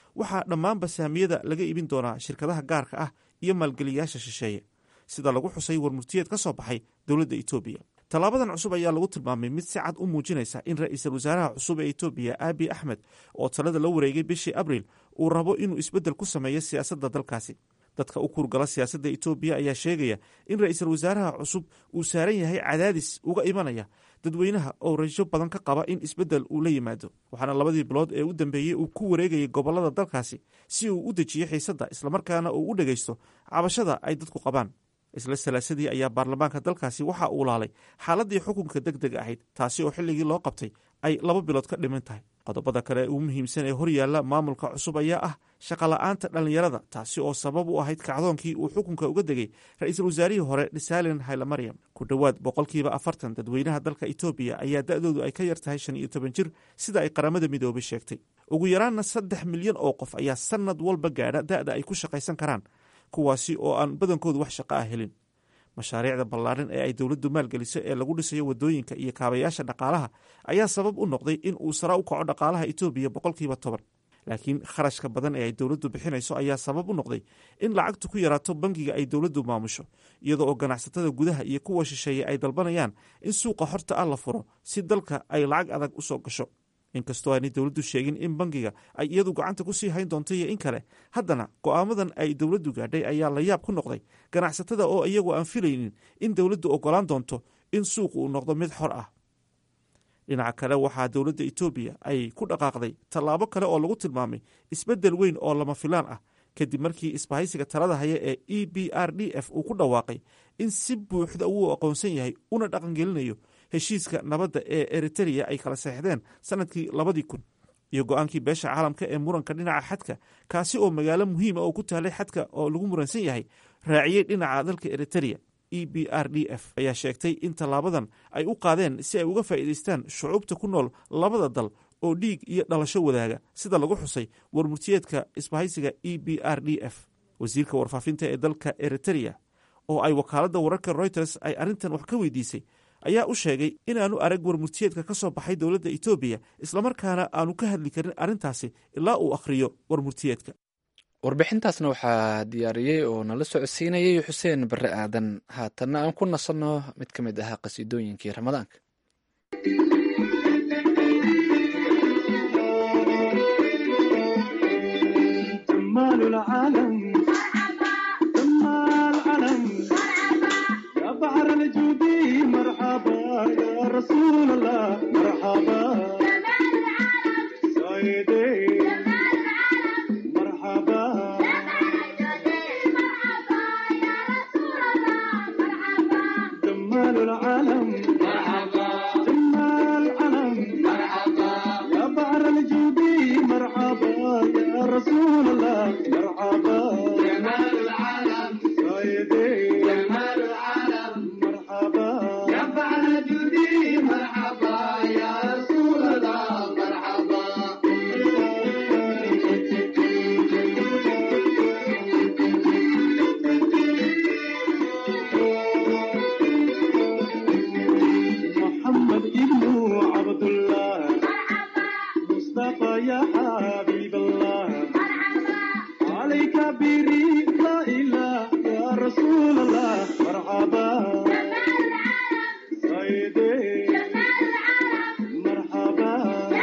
Speaker 11: waxaa dhammaanba saamiyada laga iibin doonaa shirkadaha gaarka ah iyo maalgeliyayaasha shisheeye, sida lagu xusay warmurtiyeed ka soo baxay dowladda etoobiya. tallaabadan cusub ayaa lagu tilmaamay mid si cad u muujinaysa in ra-iisul wasaaraha cusub ee etoobiya abiy axmed oo talada la wareegay bishii abriil uu rabo inuu isbeddel ku sameeyo siyaasadda dalkaasi. dadka u kurgala siyaasadda etoobiya ayaa sheegaya in ra-iisul wasaaraha cusub uu saaran yahay cadaadis uga imanaya dadweynaha oo rajo badan ka qaba in isbeddel uu la yimaado, waxaana 2 bilood ee u dambeeyey uu ku wareegayay gobollada dalkaasi si uu u dejiyo xiisadda islamarkaana uu u dhegaysto cabashada ay dadku qabaan. isla salaasadii ayaa baarlamaanka dalkaasi waxa uu laalay xaaladii xukunka deg deg ahayd, taasi oo xilligii loo qabtay ay 2 bilood ka dhiman tahay. qodobada kale ugu muhiimsan ee horyaalla maamulka cusub ayaa ah shaqola'aanta dhallinyarada, taasi oo sabab u ahayd kacdoonkii uu xukunka uga degay ra-iisul wasaarihii hore Desalegn Hailemaryam. ku dhowaad 40% dadweynaha dalka etoobiya ayaa da'doodu ay ka yar tahay 15 jir, sida ay qaramada midoobay sheegtay. ugu yaraanna 3 milyan oo qof ayaa sannad walba gaadha da'da ay ku shaqaysan karaan, kuwaasi oo aan badankoodu wax shaqo ah helin. mashaariicda ballaaran ee ay dowladdu maalgeliso ee lagu dhisayo waddooyinka iyo kaabayaasha dhaqaalaha ayaa sabab u noqday in uu sare u kaco dhaqaalaha etoobiya 10%. laakiin kharashka badan ee ay dowladdu bixinayso ayaa sabab u noqday in lacagtu ku yaraato bangiga ay dowladdu maamusho, iyada oo ganacsatada gudaha iyo kuwa shisheeye ay dalbanayaan in suuqa xorta ah la furo si dalka ay lacag adag u soo gasho. inkastoo aanay dowladdu sheegin in bangiga ay iyadu gacanta ku sii hayn doonto iyo in kale, haddana go'aamadan ay dowladdu gaadhay ayaa la yaab ku noqday ganacsatada oo iyagu aan filaynin in dowladdu oggolaan doonto in suuqu uu noqdo mid xor ah. dhinaca kale waxaa dowladda etoobiya ay ku dhaqaaqday tallaabo kale oo lagu tilmaamay isbeddel weyn oo lama filaan ah kadib markii isbahaysiga talada haya ee EPRDF uu ku dhawaaqay in si buuxda uu aqoonsan yahay una dhaqangelinayo heshiiska nabadda ee Eritrea ay kala saxdeen sanadkii 2000 iyo go'aankii beesha caalamka ee muranka dhinaca xadka, kaasi oo magaalo muhiim ah oo ku taalay xadka oo lagu muransan yahay raaciyay dhinaca dalka Eritrea. EPRDF ayaa sheegtay in tallaabadan ay u qaadeen si ay uga faa'iidaystaan shucuubta ku nool labada dal oo dhiig iyo dhalasho wadaaga, sida lagu xusay warmurtiyeedka isbahaysiga EPRDF. wasiirka warfaafinta ee dalka Eritrea oo ay wakaaladda wararka Reuters ay arrintan wax ka weydiisay ayaa u sheegay inaanu arag warmurtiyeedka ka soo baxay dowladda etoobiya, islamarkaana aanu ka hadli karin arrintaasi ilaa uu akhriyo warmurtiyeedka.
Speaker 1: warbixintaasna waxaa diyaariyey oo nala socodsiinayay xuseen barre aadan. haatanna aan ku nasanno mid ka mid ahaa qasiidooyinkii ramadaanka.
Speaker 12: رسول الله مرحبا سيدي مرحبا جمال العالم مرحبا جمال العالم مرحبا يا بحر الجودي مرحبا يا رسول الله مرحبا جمال العالم سيدي جمال العالم مرحبا يا بحر الجودي مرحبا يا رسول الله مرحبا محمد ابن عبد الله مصطفى يا حبيب الله عليك بري لا إله يا رسول الله مرحبا سيدي مرحبا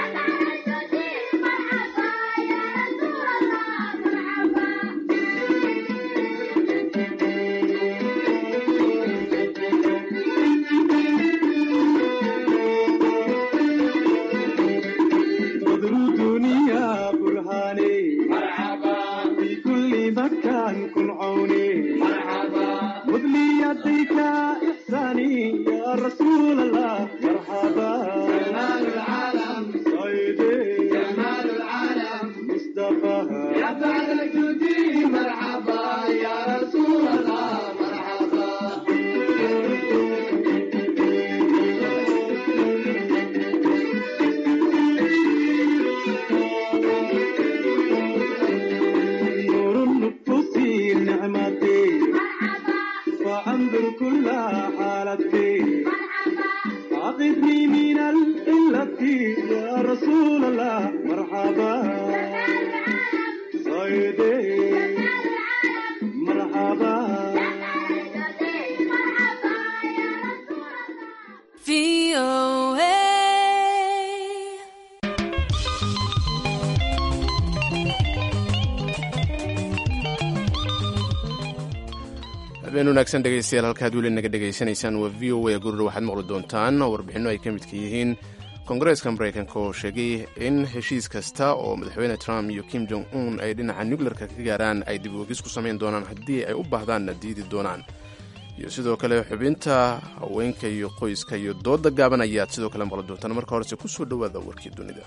Speaker 12: بدر الدنيا برهاني مرحبا في كل مكان كن عوني مرحبا خذ لي يديك إحساني يا رسول الله مرحبا جمال العالم سيدي جمال العالم مصطفى يا بعد الجودي مرحبا يا رسول الله مرحبا نور النفوس نعمتي وأنظر كل حالتي عقدني من الإلة يا رسول الله مرحبا فايدة مرحبا
Speaker 2: habeen wanaagsan dhegaystayaal halkaad weli naga dhegaysanaysaan waa v o a gurura waxaad maqli doontaan warbixinno ay ka midka yihiin koongareeska maraykanka oo sheegay in heshiis kasta oo madaxweyne trump iyo kim jong un ay dhinaca nuclearka ka gaaraan ay dib uegis ku samayn doonaan haddii ay u baahdaanna diidi doonaan iyo sidoo kale xubinta haweenka iyo qoyska iyo dooda gaaban ayaad sidoo kale maqli doontaan marka horese ku soo dhowaada warkii dunida.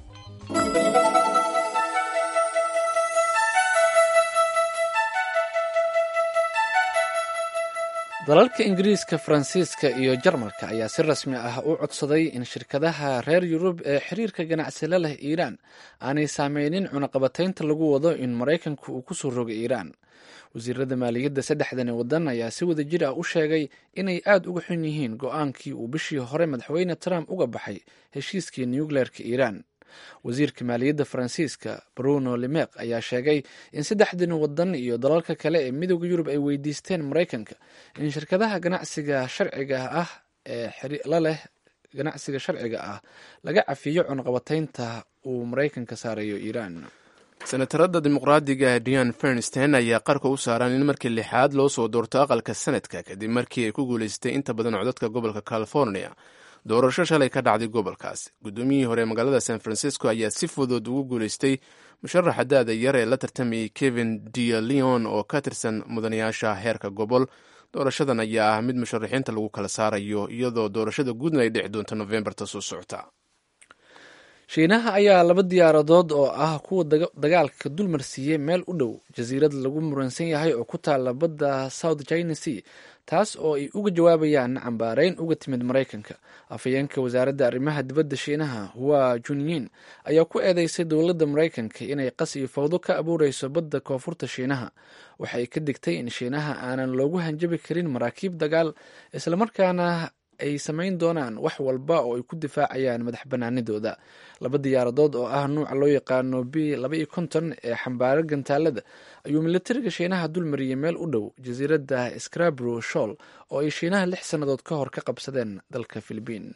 Speaker 1: dalalka ingiriiska, faransiiska iyo jarmalka ayaa si rasmi ah u codsaday in shirkadaha reer yurub ee xiriirka ganacsi la leh iiraan aanay saameynin cunaqabataynta lagu wado in maraykanku uu kusoo rogo iiraan. wasiirada maaliyadda saddexdani waddan ayaa si wada jir ah u sheegay inay aad uga xun yihiin go-aankii uu bishii hore madaxweyne trump uga baxay heshiiskii nucleerka iiraan. wasiirka maaliyadda faransiiska bruno lemeq ayaa sheegay in saddexdani waddan iyo dalalka kale ee midooda yurub ay weydiisteen maraykanka in shirkadaha ganacsiga sharciga ah ee la leh ganacsiga sharciga ah laga cafiyo cunaqabataynta uu maraykanka saarayo iiraan.
Speaker 2: senatarada dimuqraadiga dian fernstein ayaa qarka u saaran in markii lixaad loo soo doorto aqalka sanadka kadib markii ay ku guulaystay inta badan codadka gobolka california doorasho shalay ka dhacday gobolkaas. guddoomiyihii hore magaalada san francisco ayaa si fudud ugu guulaystay musharaxa da-da yar ee la tartamayay kevin de leon oo ka tirsan mudanayaasha heerka gobol. doorashadan ayaa ah mid musharaxiinta lagu kala saarayo iyadoo doorashada guudna ay dhici doonto novembarta soo socota.
Speaker 1: shiinaha ayaa 2 diyaaradood oo ah kuwa dagaalka dulmarsiiyey meel u dhow jasiirad lagu muransan yahay oo ku taala badda South China Sea, taas oo ay uga jawaabayaan cambaarayn uga timid maraykanka. afhayeenka wasaaradda arrimaha dibadda shiinaha Hua Junyin ayaa ku eedeysay dowladda maraykanka inay qas iyo fawdo ka abuureyso badda koonfurta shiinaha. waxay ka digtay in shiinaha aanan loogu hanjabi karin maraakiib dagaal, islamarkaana ay samayn doonaan wax walba oo ay ku difaacayaan madax banaanidooda. 2 diyaaradood oo ah nuuca loo yaqaano B-52 ee xambaara gantaalada ayuu militariga shiinaha dulmariyey meel u dhow jasiiradda Scarborough Shoal oo ay shiinaha 6 sannadood ka hor ka qabsadeen dalka Filibiin.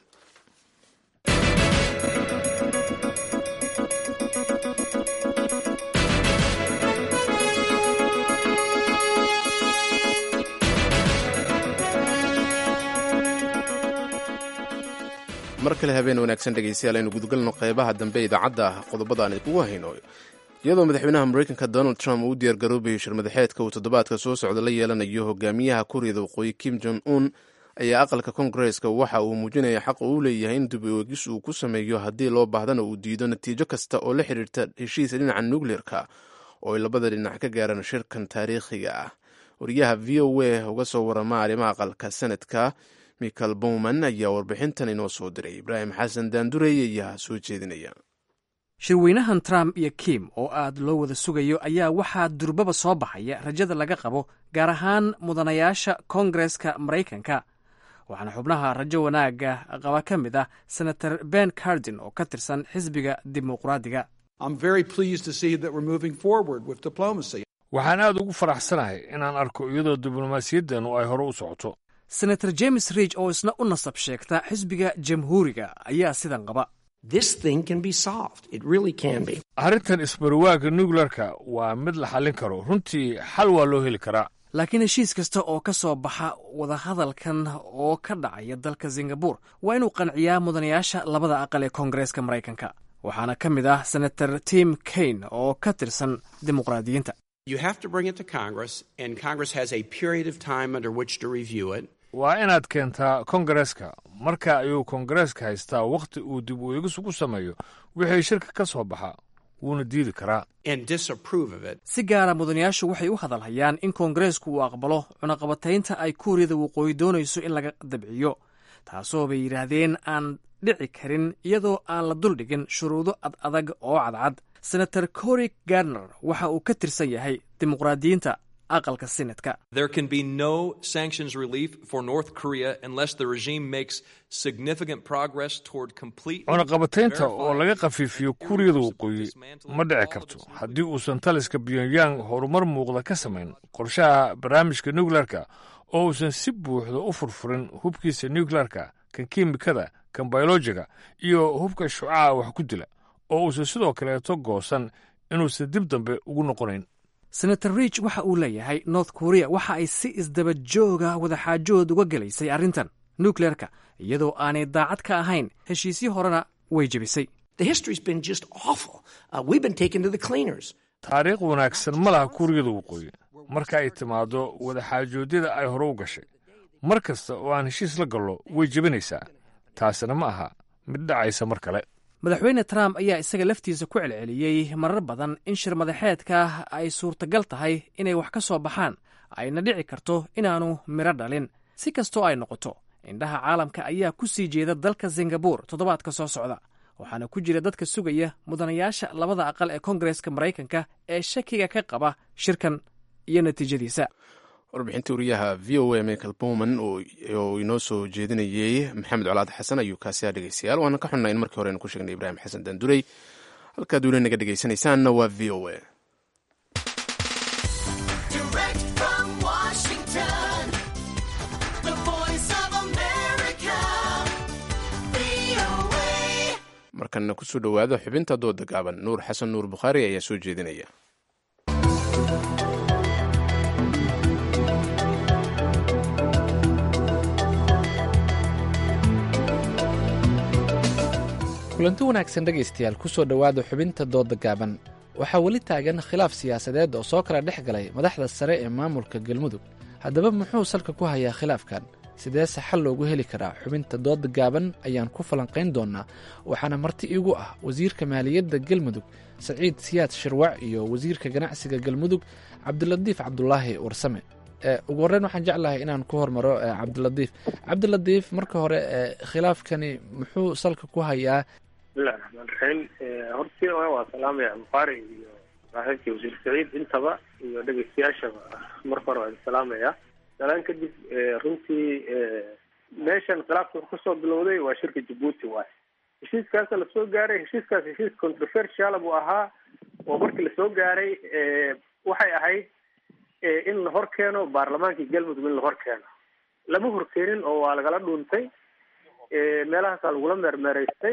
Speaker 2: mar kale habeen wanaagsan dhegaystayaal aynu gudgalno qeybaha dambe idaacadda qodobada aan idkugu hayno. iyadoo madaxweynaha maraykanka donald trump uu u diyaargaroobayay shirmadaxeedka uu toddobaadka soo socda la yeelanayo hogaamiyaha kuuriyada waqooyi kim jong un ayaa aqalka koongareeska waxa uu muujinaya xaq uu leeyahay in dib uegis uu ku sameeyo haddii loo baahdana uu diido natiijo kasta oo la xiriirta heshiis dhinaca nucleerka oo ay labada dhinac ka gaaraan shirkan taariikhiga ah. wariyaha v o a uga soo warama arrimaha aqalka sanadka michael bowman ayaa warbixintan inoo soo diray. ibraahim xasan daandurey ayaa soo jeedinaya.
Speaker 13: shirweynahan trump iyo kim oo aad loo wada sugayo ayaa waxaa durbaba soo baxaya rajada laga qabo gaar ahaan mudanayaasha koongareska maraykanka. waxaana xubnaha rajo wanaaga qaba ka mid ah senator ben cardin oo ka tirsan xisbiga dimuqraadiga.
Speaker 14: waxaan aad ugu faraxsanahay inaan arko iyadoo diblomaasiyaddanu ay hore u socoto.
Speaker 13: senator james ridge oo isna u nasab sheegta xisbiga jamhuuriga ayaa sidan qaba.
Speaker 14: arrintan isbarwaagga nuclearka waa mid la xallin karo, runtii xal waa loo heli karaa.
Speaker 13: laakiin heshiis kasta oo ka soo baxa wadahadalkan oo ka dhacaya dalka singabore waa inuu qanciyaa mudanayaasha labada aqal ee koongareeska maraykanka. waxaana ka mid ah senator tim kaine oo ka tirsan dimuqraadiyiinta.
Speaker 14: waa inaad keentaa koongareeska, marka ayuu koongareeska haystaa wakhti uu dib u eegis ugu sameeyo wixii shirka ka soo baxa, wuuna diidi karaa.
Speaker 13: si gaara mudanayaashu waxay u hadalhayaan in koongareesku uu aqbalo cunaqabataynta ay kuuriyada waqooyi doonayso in laga dabciyo, taasoo bay yidhaahdeen aan dhici karin iyadoo aan la duldhigin shuruudo ad adag oo cadcad. senator cory gardner waxa uu ka tirsan yahay dimuqraadiyiinta aqalka senatka.
Speaker 15: There can be no sanctions relief for North Korea unless the regime makes significant progress toward complete.
Speaker 14: cunaqabataynta oo laga khafiifiyo kuuriyada waqooyi ma dhici karto haddii uusan taliska pyongyang horumar muuqda ka samayn qorshaha barnaamijka nuclearka oo uusan si buuxda u furfurin hubkiisa nuclearka kan kiimikada kan biolojiga iyo hubka shucaca wax ku dila oo uusan sidoo kaleeto goosan inuusan dib dambe ugu noqonayn.
Speaker 13: senator rich waxa uu leeyahay north korea waxa ay si isdaba jooga wadaxaajood uga gelaysay arrintan nuclearka iyadoo aanay daacad ka ahayn heshiisyo horena way jebisay.
Speaker 14: taariikh wanaagsan ma laha kuuriyada waqooyi marka ay timaado wadaxaajoodyada ay hore u gashay mar kasta oo aan heshiis la gallo way jebinaysaa taasina ma aha mid dhacaysa mar kale.
Speaker 13: madaxweyne trump ayaa isaga laftiisa ku celceliyey marar badan in shir madaxeedka ay suurtagal tahay inay wax ka soo baxaan ayna dhici karto inaanu midho dhalin. si kastoo ay noqoto indhaha caalamka ayaa ku sii jeeda dalka singabore toddobaadka soo socda waxaana ku jira dadka sugaya mudanayaasha labada aqal ee koongareska maraykanka ee shakiga ka qaba shirkan iyo natiijadiisa.
Speaker 2: warbixinta wariyaha v o a michael bowman oo inoo soo jeedinayey maxamed colaad xasan ayuu kaasiyaa dhegeystayaal waana ka xunnaa in markii hore aynu ku sheegnay ibraahim xasan daandurey halkaad weli naga dhegeysanaysaanna waa v o a. markanna kusoo dhowaada xubinta dooda gaaban nuur xasan nuur bukhaari ayaa soo jeedinaya.
Speaker 1: kulanti wanaagsan dhegaystayaal kusoo dhowaada xubinta dooda gaaban. waxaa weli taagan khilaaf siyaasadeed oo soo kala dhex galay madaxda sare ee maamulka galmudug. haddaba muxuu salka ku hayaa khilaafkan sideese xal loogu heli karaa? xubinta dooda gaaban ayaan ku falanqayn doonaa waxaana marti iigu ah wasiirka maaliyadda galmudug saciid siyaad shirwac iyo wasiirka ganacsiga galmudug cabdilatiif cabdulaahi warsame. ugu horreyn waxaan jeclahay inaan ku hormaro cabdilatiif marka hore khilaafkani muxuu salka ku hayaa?
Speaker 16: bismillahi raxmaan raxiim. hortii waa salaamaya bukhaari iyo saaxiibkii wasiir saciid intaba iyo dhegeystayaashaba marka hore waan salaamaya. salaan kadib runtii meeshan khilaafka wuxuu kasoo bilowday waa shirka jabuuti waaye. heshiiskaasa lasoo gaaray heshiiskaas heshiis controversial buu ahaa oo markii lasoo gaaray waxay ahayd in la hor keeno baarlamaankii galmudug in la hor keeno. lama horkeenin oo waa lagala dhuuntay meelahaasaa lagula meermeeraystay.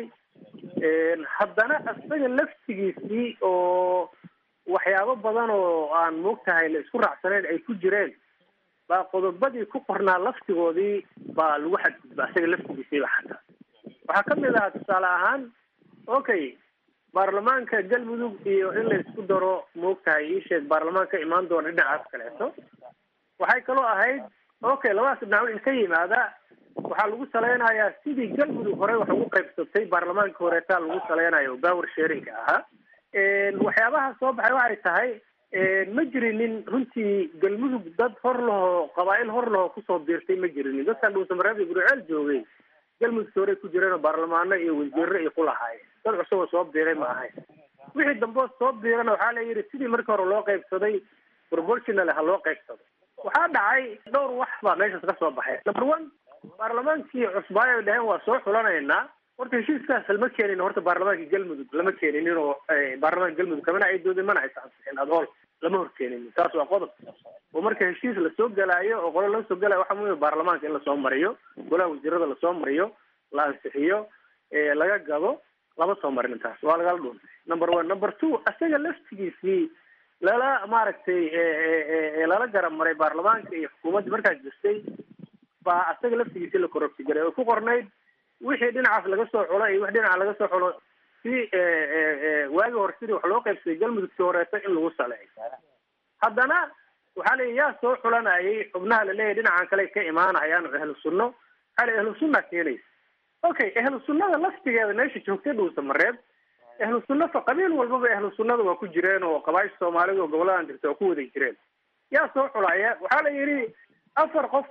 Speaker 16: haddana isaga laftigiisii oo waxyaabo badan oo aan moogtahay la isku raacsanayn ay ku jireen baa qodobadii ku qornaa laftigoodii baa lagu xadgudba isaga laftigiisiiba xataa waxaa kamid ahaa tusaale ahaan okay baarlamaanka galmudug iyo in la isku daro moogtahay iisheeg baarlamaanka imaan doona dhinacaas kaleeto. waxay kaloo ahayd okay labadaas dhinac in ka yimaada waxaa lagu saleynayaa sidii galmudug hore wax ugu qaybsatay baarlamaanka horeetaa lagu saleynayo power sharinka ahaa. waxyaabaha soo baxay waxay tahay ma jirinin runtii galmudug dad hor lahoo qabaa'il hor lahoo kusoo biirtay ma jirinin. dadkan dhuusamareeb iyo guriceel joogay galmudug hore ku jireen oo baarlamaano iyo wasiiro iyo ku lahaayeen dad cusub oo soo biiray ma ahayn. wixii dambe soo biirana waxaa la yidhi sidii markii hore loo qaybsaday proportional ha loo qaybsado. waxaa dhacay dhowr wax baa meeshaas ka soo baxay. number one baarlamaankii cusbaayo ay dhaheen waa soo xulanaynaa. horta heshiiskaas lama keenin horta baarlamaankii galmudug lama keeninin oo baarlamaanka galmudug kamana ay doodeen mana aysa ansixin adhool lama horkeeninin. taas waa qodob oo marka heshiis lasoo galaayo oo qolo laga soo galayo waxaa muhiim baarlamaanka in lasoo mariyo golaha wasiirada lasoo mariyo la ansixiyo laga gado lama soo marin. taas waa lagala dhuuntay number one. number two isaga laftigiisii lala maaragtay lala garab maray baarlamaanka iyo xukuumadda markaas jirtay baa isaga laftigiisii la kororti garay oo ku qornayd wixii dhinacaas laga soo xulo iyo wix dhinaca laga soo xulo si waagi hore sidii wax loo qaybsaday galmudugtii horeeto in lagu saleeyo. haddana waxaa la yaa soo xulanayay xubnaha laleeyahay dhinacan kale ka imaanayaan ahlu sunno waxaa la ahlu sunna keenaysa. okay ahlu sunnada laftigeeda meesha joogtay dhuusamareeb ahlu sunna fa qabiil walbaba ahlu sunnada waa ku jireen oo qabaayisha soomaalida oo goboladan jirta waa ku wada jireen. yaa soo xulaya waxaa la yidhi 4 qof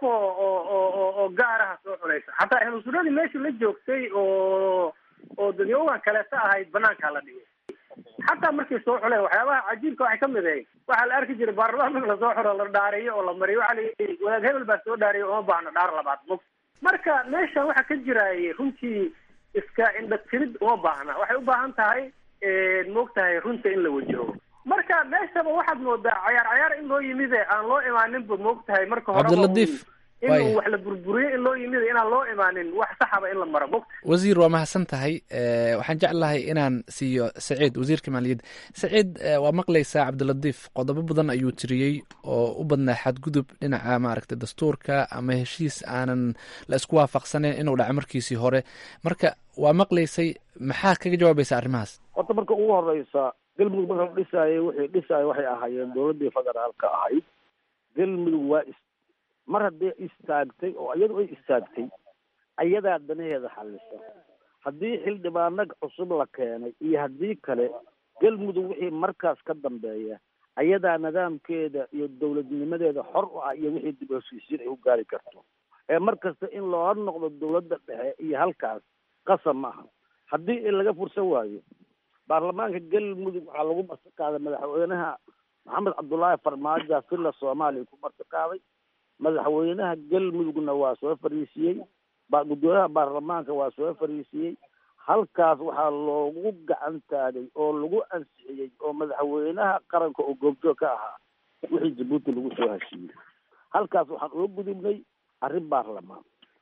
Speaker 16: oo gaar ah soo xulaysa. xataa ahlu sunnadii meesha la joogtay oo dadyogan kaleeta ahayd banaankaa la dhigay. xataa markii soo xuleen waxyaabaha cajiibka waxay ka mid ahayd waxaa la arki jiray baarlamaanka lasoo xuro la dhaariyo oo la mariyo waxaa layidhi wadaad hebel baa soo dhaariyo uma baahno dhaar labaad mug marka meesha waxaa ka jiraay runtii iska indha tirid uma baahna waxay u baahan tahay moogtahay runta in la wajaho marka meeshaba waxaad moodaa cayaar in loo yimid aan loo imaaninba moogtahay marka hore
Speaker 1: cabdilatiif
Speaker 16: in wax la burburiyo in loo yimid inaan loo imaanin wax saxaba in la maro mogta
Speaker 1: wasiir waa mahadsan tahay waxaan jeclahay inaan siiyo saciid wasiirka maaliyadda saciid waa maqlaysaa cabdilatiif qodobo badan ayuu tiriyey oo u badnaa xadgudub dhinaca maaragtay dastuurka ama heshiis aanan la isku waafaqsaneyn inuu dhaco markiisii hore marka waa maqlaysay maxaa kaga jawaabaysa arrimahaas
Speaker 17: horta marka ugu horeysa galmudug marka la dhisaayo wixii dhisaayo waxay ahaayeen dowladdii federaalka ahayd galmudug waa mar haddii istaagtay oo iyadu ay istaagtay ayadaa danaheeda xallisa haddii xildhibaano cusub la keenay iyo haddii kale galmudug wixii markaas ka dambeeya ayadaa nidaamkeeda iyo dowladnimadeeda xor u ah iyo wixii dib u heshiisiin ay u gaari karto mar kasta in loola noqdo dowladda dhexe iyo halkaas qasab maaha haddii laga fursan waayo baarlamaanka galmudug waxaa lagu martiqaaday madaxweynaha maxamed cabdullaahi farmaajo sila soomaaliya ku martiqaaday madaxweynaha galmudugna waa soo fariisiyey gudoomiyaha baarlamaanka waa soo fariisiyey halkaas waxaa loogu gacan taagay oo lagu ansixiyey oo madaxweynaha qaranka oo goobjoog ka ahaa wixii jabuuti lagu soo heshiiyey halkaas waxaan uga gudubnay arrin baarlamaan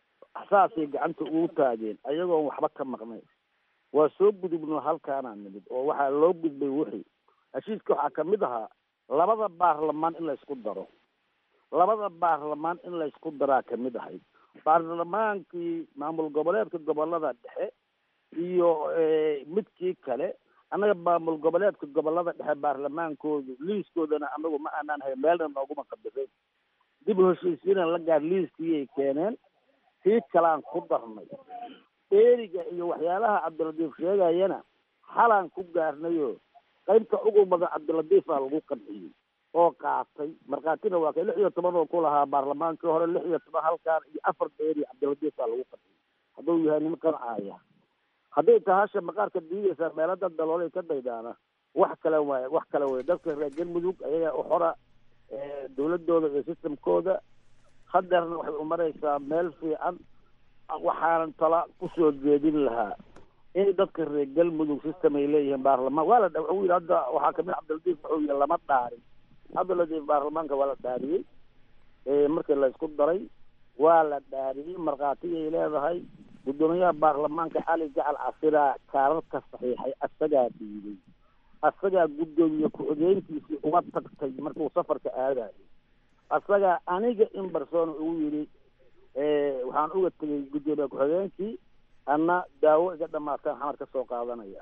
Speaker 17: saasay gacanta ugu taageen ayagoon waxba ka maqnayn waa soo gudubno halkaanaa nimid oo waxaa loo gudbay wixii heshiiska waxaa kamid ahaa labada baarlamaan in la isku daro labada baarlamaan in la isku daraa kamid ahayd baarlamaankii maamul goboleedka gobolada dhexe iyo midkii kale annaga maamul goboleedka gobolada dhexe baarlamaankoodu liiskoodana anagu ma aanaan hay meelna nooguma qabirin dib u heshiisiina la gaar liiskiiyay keeneen tii kalaan ku darnay dheeriga iyo waxyaalaha cabdilatiif sheegayana xalaan ku gaarnayo qaybta ugu badan cabdilatiifaa lagu qanciyey oo qaatay markhaatina waa kay 16 oo ku lahaa baarlamaankii hore 16 halkaan iyo 4 dheeri cabdilatiifaa lagu qanciyey hadduu yahay nin qancaya hadday tahasha maqaarka diidaysa meelo dad daloolay ka daydaana wax kale way dadka reer galmudug ayaga u xora dowladooda iyo systemkooda hadeerna waxay u maraysaa meel fiican waxaanan tala kusoo jeedin lahaa in dadka reer galmudug system ay leeyihiin baarlamaan waa la wuxuu yidhi hadda waxaa kamid cabdilatiif wuxuu yidhi lama dhaarin cabdilatiif baarlamaanka waa la dhaariyey markii la isku daray waa la dhaariyey markhaatigay leedahay gudoomiyaha baarlamaanka cali jacal casiraa kaararka saxiixay asagaa dhiibay asagaa gudoomiye ku-xigeenkiisii uga tagtay markuu safarka aadayo asagaa aniga in barsoona ugu yidhi waxaan uga tegay gudoomiye ku-xigeenkii ana daawo iga dhamaataan xamar ka soo qaadanaya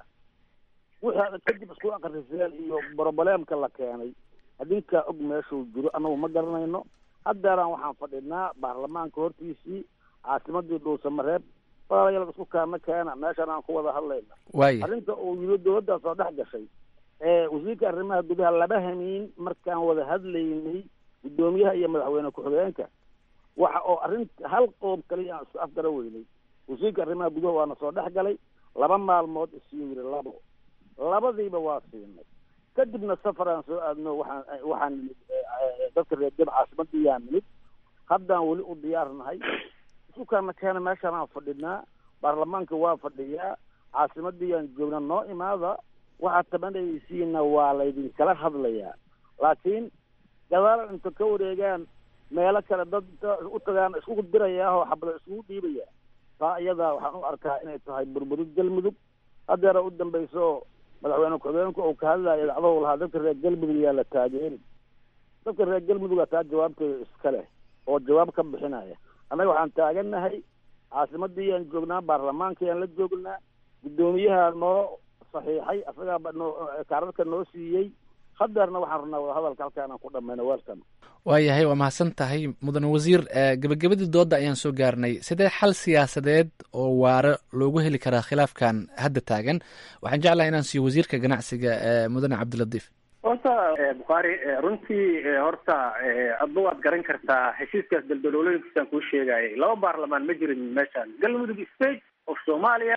Speaker 17: wixii kadib isku aqriseen iyo broblem-ka la keenay adinkaa og meeshuu jiro annagu ma garanayno haddeeraan waxaan fadhinaa baarlamaanka hortiisii caasimadii dhuusamareeb walaalayaal isku kaana keena meeshaan aan ku wada hadlayna arrinta uu yiri dowladdaa soo dhex gashay wasiirka arrimaha gudaha laba hamiin markaan wada hadlaynay gudoomiyaha iyo madaxweyne ku-xigeenka waxa oo arrinta hal qoob kaliya aan isku afgara weynay wasiirka arrimaha gudaha waana soo dhex galay 2 maalmood isii yiri labadiiba waa siinay kadibna safaraan soo aadno waxaan dadka reer jab caasimadii yaa nimid haddaan weli u diyaarnahay isukaana keena meeshaan aan fadhinaa baarlamaanka waa fadhiyaa caasimadii aan joogna noo imaada waxaad tabanaysiina waa laydinkala hadlayaa laakiin gadaal inta ka wareegaan meelo kale dad u tagaan isku dirayaa oo xabada isugu dhiibaya taa iyadaa waxaan u arkaa inay tahay burburid galmudug haddeera u dambayso madaxweyne ku-xigeenku uu ka hadlaya idaacadahu lahaa dadka reer galmudug yaa la taageeri dadka reer galmuduga taa jawaabteeda iska leh oo jawaab ka bixinaya annaga waxaan taagannahay caasimadii aan joognaa baarlamaanka aan la joognaa gudoomiyaha noo saxiixay asagaa kaararka noo siiyey hadeerna waxaan rabnaa wada hadalka halkaan aan ku dhamayno weelkan
Speaker 1: waayahay waa mahadsan tahay mudan wasiir gabagabadii dooda ayaan soo gaarnay sidee xal siyaasadeed oo waaro loogu heli karaa khilaafkan hadda taagan waxaan jeclahay inaan siiyo wasiirka ganacsiga mudane cabdilatiif
Speaker 16: horta bukhaari runtii horta adba waad garan kartaa heshiiskaas daldaloolooyinkiisaan kuu sheegayay 2 baarlamaan ma jirin meeshaan galmudug state of soomaaliya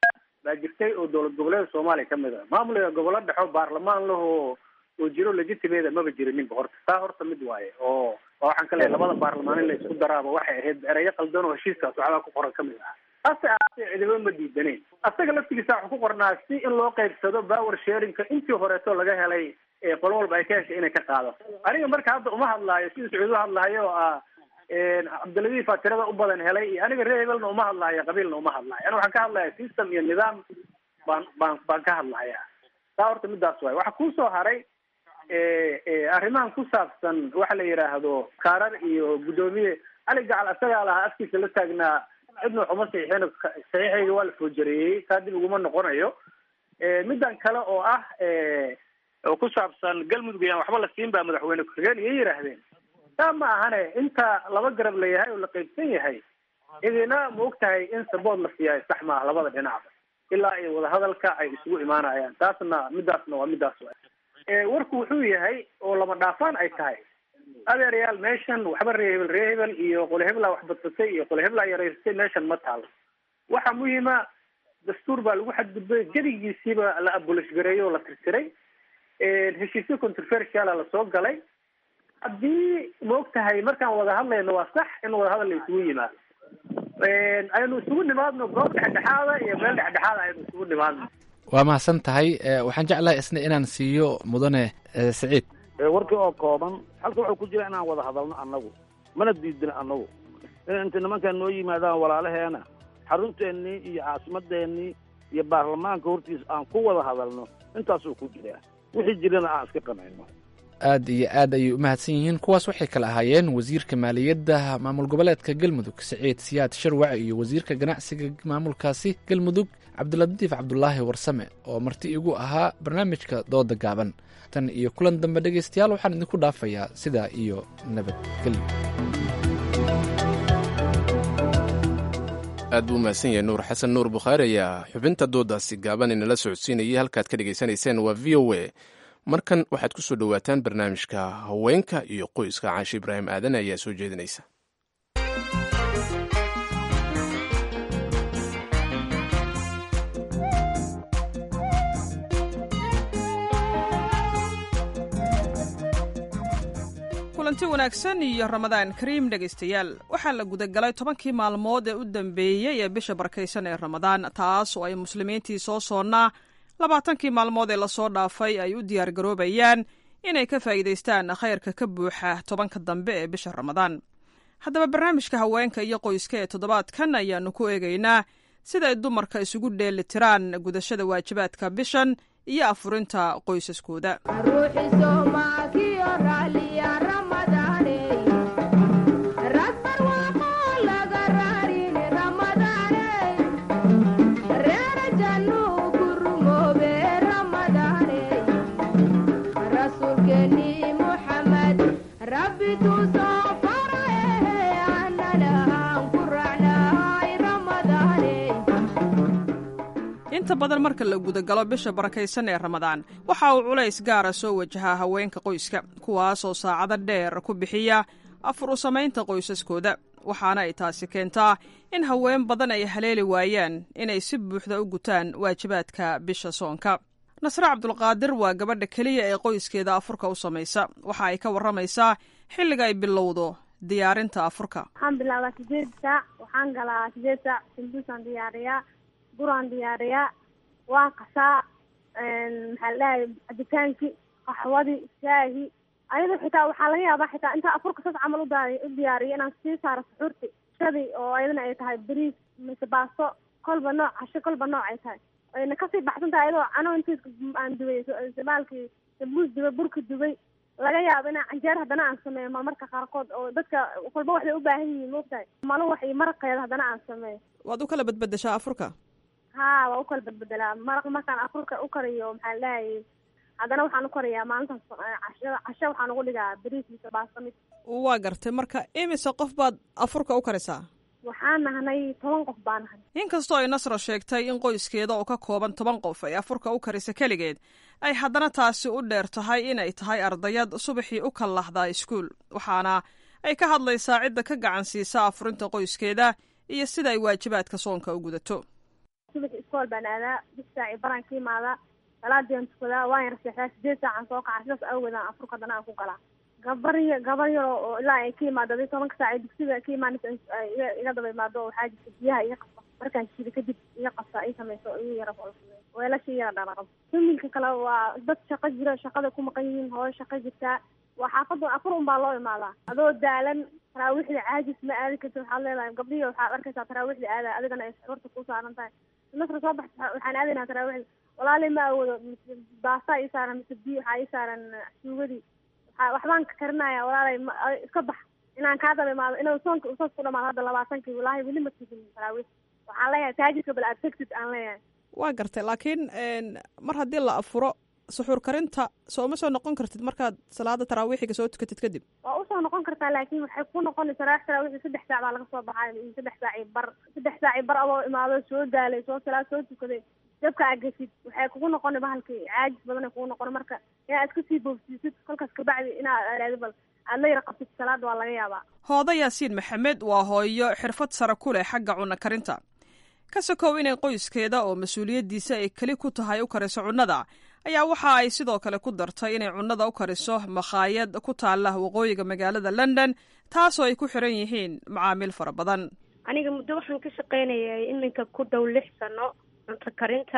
Speaker 16: baa jirtay oo dowlad goboleeda soomaaliya kamid ah. maamulka gobollo dhexo baarlamaan lahoo oo jiro legitimeeda maba jirininba horta taa horta mid waaye oo waxaan ka leeyahay labada baarlamaan in la isku daraaba waxay ahayd erayo qaldan oo heshiiskaas waxbaa ku qoran kamid ah. hase ahaatee ciidamo ma diidaneen. asaga laftigiisa waxa ku qornaa si in loo qaybsado power sharingka intii horeeto laga helay qolo walba ay ka heshay inay ka qaadato. aniga marka hadda uma hadlaayo sida sacuudi u hadlaayo oo ah cabdiladiif aa tirada u badan helay iyo aniga reer hebelna uma hadlaayo qabiilna uma hadlaayo. ani waxaan ka hadlaya system iyo nidaam baan ka hadlaya. taa horta midaas waayo. waxa kusoo haray arrimahan ku saabsan waxa la yidhaahdo kaarar iyo guddoomiye cali gacal asagaa lahaa afkiisa la taagnaa cidna waxuma saxiixin saxiixayga waa la foojareeyey taa dib uguma noqonayo. midan kale oo ah oo ku saabsan galmudug yaan waxba la siin baa madaxweyne ku-xigeen iyo yidhaahdeen taa ma ahane inta laba garab la yahay oo la qaybsan yahay idina ma og tahay in sabood la siiyahay sax maaha labada dhinacba ilaa iyo wadahadalka ay isugu imaanayaan. taasna midaasna waa midaas wa warku wuxuu yahay oo lama dhaafaan ay tahay adeerayaal meeshan waxba ree hebel iyo qole hebla wax badsatay iyo qole hebla yaraysatay meeshan ma taalo. waxa muhiima dastuur baa lagu xadgudbay gedigiisiiba la abolish gareeyay oo la tirtiray heshiisyo controversial la soo galay. haddii ma og tahay markaan wada hadlayno waa sax in wada hadal la isugu yimaado aynu isugu nimaadno goob dhexdhexaada iyo meel dhexdhexaada aynu isugu nimaadno.
Speaker 1: waa mahadsan tahay. waxaan jeclahay isna inaan siiyo mudane Saciid.
Speaker 17: warkii oo kooban halka wuxuu ku jira inaan wada hadalno annagu mana diidin annagu inta nimankaan noo yimaadaan walaalaheena xarunteennii iyo caasimadeennii iyo baarlamaanka hortiisa aan ku wada hadalno intaasuu ku jiraa wixii jirana aan iska qamayno.
Speaker 1: aad iyo aad ayay u mahadsan yihiin. kuwaas waxay kala ahaayeen wasiirka maaliyadda maamul goboleedka galmudug Saciid Siyaad Sharwac iyo wasiirka ganacsiga maamulkaasi galmudug cabdiladiif cabdulaahi warsame oo marti igu ahaa barnaamijka dooda gaaban. tan iyo kulan dambe dhegaystayaal waxaan idinku dhaafayaa sidaa iyo nabadgelyo.
Speaker 2: aad buu mahadsan yahay nuur xasan nuur bukhaari ayaa xubinta doodaasi gaaban inala socodsiinayay. halkaad ka dhegaysanayseen waa v o a. markan waxaad ku soo dhowaataan barnaamijka haweenka iyo qoyska. caashi ibraahim aadan ayaa soo jeedinaysa.
Speaker 18: kulanti wanaagsan iyo ramadaan kariim dhegaystayaal. waxaa la gudagalay 10kii maalmood ee u dambeeyey ee bisha barakaysan ee ramadaan, taas oo ay muslimiintii soo soonnaa 20kii maalmood ee lasoo dhaafay ay u diyaargaroobayaan inay ka faa'iidaystaan khayrka ka buuxa 10ka dambe ee bisha ramadaan. haddaba barnaamijka haweenka iyo qoyska ee toddobaadkan ayaannu ku eegaynaa sida ay dumarka isugu dheeli tiraan gudashada waajibaadka bishan iyo afurinta qoysaskooda. inta badan marka la gudagalo bisha barakaysan ee ramadaan waxa uu culays gaara soo wajahaa haweenka qoyska, kuwaasoo saacado dheer ku bixiya afur u samaynta qoysaskooda. waxaana ay taasi keentaa in haween badan ay haleeli waayaan inay si buuxda u gutaan waajibaadka bisha soonka. nasre cabdulqaadir waa gabadha keliya ee qoyskeeda afurka u samaysa. waxa ay ka warramaysaa xilliga ay bilowdo diyaarinta afurka.
Speaker 19: waxaan bilaabaa 8 saac, waxaan galaa 8 saac, simbuusaan diyaariyaa, buraan diyaariyaa, waa qasaa, maxaa la dhahay cabitaankii, qaxwadii, shaahi. ayadoo xitaa waxaa laga yaabaa xitaa intaa afurka saas camal u diyaariyo inaan sii saaro suxuurti shadii oo ayadana ay tahay bariis mise baasto kolba nooc, casho kolba nooc ay tahay. ayna kasii baxsan tahay ayadoo cano intiis aan dubay sabaalkii sambuus dubay, burka dubay. laga yaabo inaan canjeer haddana aan sameeyo marmarka qaarkood oo dadka kolba waxay u baahan yihiin moogtahay malo wax iyo maraqeeda haddana aan sameeyo.
Speaker 18: waad u kala badbadashaa afurka?
Speaker 19: ha waa u kala badbedelaa. maraq markaan afurka u kariyo maxaa la dhahay haddana waxaan u kariyaa maalintaas casho waxaan ugu dhigaa bariis mise baasto mid.
Speaker 18: waa gartay. marka imise qof baad afurka u karisaa?
Speaker 19: waxaan nahnay 10 qof baan nahay.
Speaker 18: inkastoo ay nasra sheegtay in qoyskeeda oo ka kooban 10 qof ay afurka u karisa keligeed, ay haddana taasi u dheer tahay inay tahay ardayad subaxii u kallahdaa iskuul. waxaana ay ka hadlaysaa cidda ka gacan siisa afurinta qoyskeeda iyo sida ay waajibaadka soonka u gudato.
Speaker 19: subaxi iskool baan aadaa 6 saac baraan ka imaadaa salaadeen tukadaa waan yar seexdaa 8 saacan soo kaca sidaas awgeedaan afurka dana ku galaa gabar yar oo ilaa ay ka imaado 10 saac dugsiga ka imaanaysa iga daba imaado waxaa jirta biyaha iga qabta markaan shida kadib iga qabta ay samayso igu yara qolfay weelasha yara dharaqab familka kale waa dad shaqo jira shaqada ku maqan yihiin hooyo shaqo jirta waa xaafada afur un baa loo imaadaa adoo daalan taraawiixda caajis ma aadi kartid waxaad leedahay gabdhihi waxaad arkaysaa taraawiixda aada adigana ay saxuurta ku saaran tahay nasra soo baxsa waxaan aadaynaa taraawiixda walaalay ma awoodo baasta ii saaran mise biyo waxaa ii saaran suugadii waxbaan ka karinaya walaalay iska bax inaan kaa daba imaado inuu soonka usaas ku dhamaado hadda 20 wallaahi weli ma tegin taraawiix waxaan leeyahay taajirka bal aad tegtid aan leeyahay
Speaker 18: waa gartay laakiin mar haddii la afuro suxuur karinta soo ma soo noqon kartid markaad salaada taraawiixiga soo tukatid kadib
Speaker 19: waa usoo noqon kartaa laakiin waxay ku noqonaysaa taraawiixi 3 saac baa laga soo baxay 3 saac bar adoo imaado soo daalay soo salaad soo tukaday dabka agasid waxay kugu noqon bahalkii caajis badan kugu noqon marka inaad iska sii boofsiisid kolkaas ka bacdi inaad aalaado bal aad la yara qabtid salaada waa laga yaabaa
Speaker 18: hooda yaasiin maxamed waa hooyo xirfad sare ku leh xagga cunno karinta ka sokow inay qoyskeeda oo mas-uuliyaddiisa ay keli ku tahay u kariso cunnada ayaa waxa ay sidoo kale ku dartay inay cunnada u kariso makhaayad ku taalla waqooyiga magaalada London taasoo ay ku xiran yihiin macaamiil fara badan
Speaker 20: aniga muddo waxaan ka shaqaynayay iminka ku dhow 6 sano cunto karinta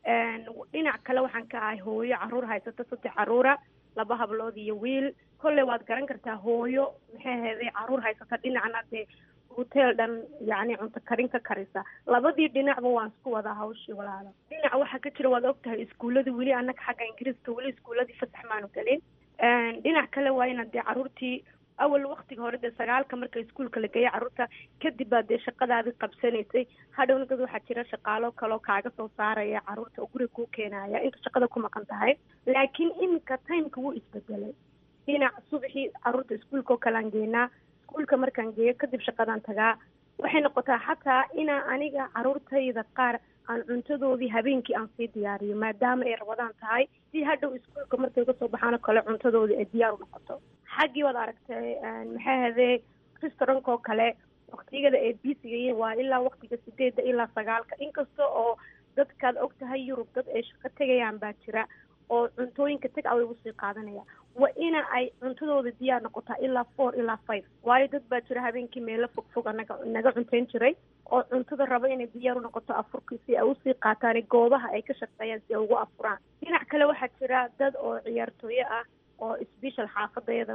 Speaker 20: dhinac kale waxaan ka ahay hooyo caruur haysata 3 caruura 2 hablood iyo wiil kolley waad garan kartaa hooyo maxay ahayd caruur haysata dhinacna dee hotel dhan yacni cunto karin ka karisa labadii dhinacba waan isku wadaa hawshii walaalo dhinac waxaa ka jira waad ogtahay iskuuladii weli annaga xagga ingiriiska weli iskuuladii fasax maanu gelin dhinac kale waa inaad dee caruurtii awal waqtiga hore dee 9 marka iskuulka la geeya caruurta kadib baa dee shaqadaadii qabsanaysay hadhowna dad waxaa jira shaqaalo kaloo kaaga soo saaraya caruurta oo guriga kuu keenaya inta shaqada ku maqan tahay laakiin iminka timeka wuu isbedelay dhinac subaxii caruurta iskuulka oo kalaan geenaa iskuulka markaan geeyo kadib shaqadaan tagaa waxay noqotaa xataa inaa aniga caruurtayda qaar aan cuntadoodii habeenkii aan sii diyaariyo maadaama ay rabadaan tahay si hadhow iskuulka markay kasoo baxaan oo kale cuntadoodii ay diyaar u noqoto xaggii waad aragtay maxay ahadee restaurantka oo kale waqtigada ay biisigayiin waa ilaa waqtiga 8 ilaa 9 inkasta oo dadkaad og tahay Yurub dad ay shaqo tegayaan baa jira oo cuntooyinka tag away ugu sii qaadanaya waa ina ay cuntadooda diyaar noqotaa ilaa 4 ilaa 5 waayo dad baa jira habeenkii meelo fogfog naga cuntayn jiray oo cuntada raba inay diyaar u noqoto afurkii si ay usii qaataan goobaha ay ka shaqeeyaan si ay ugu afuraan dhinac kale waxaa jira dad oo ciyaartooyo ah oo isbishal xaafadayada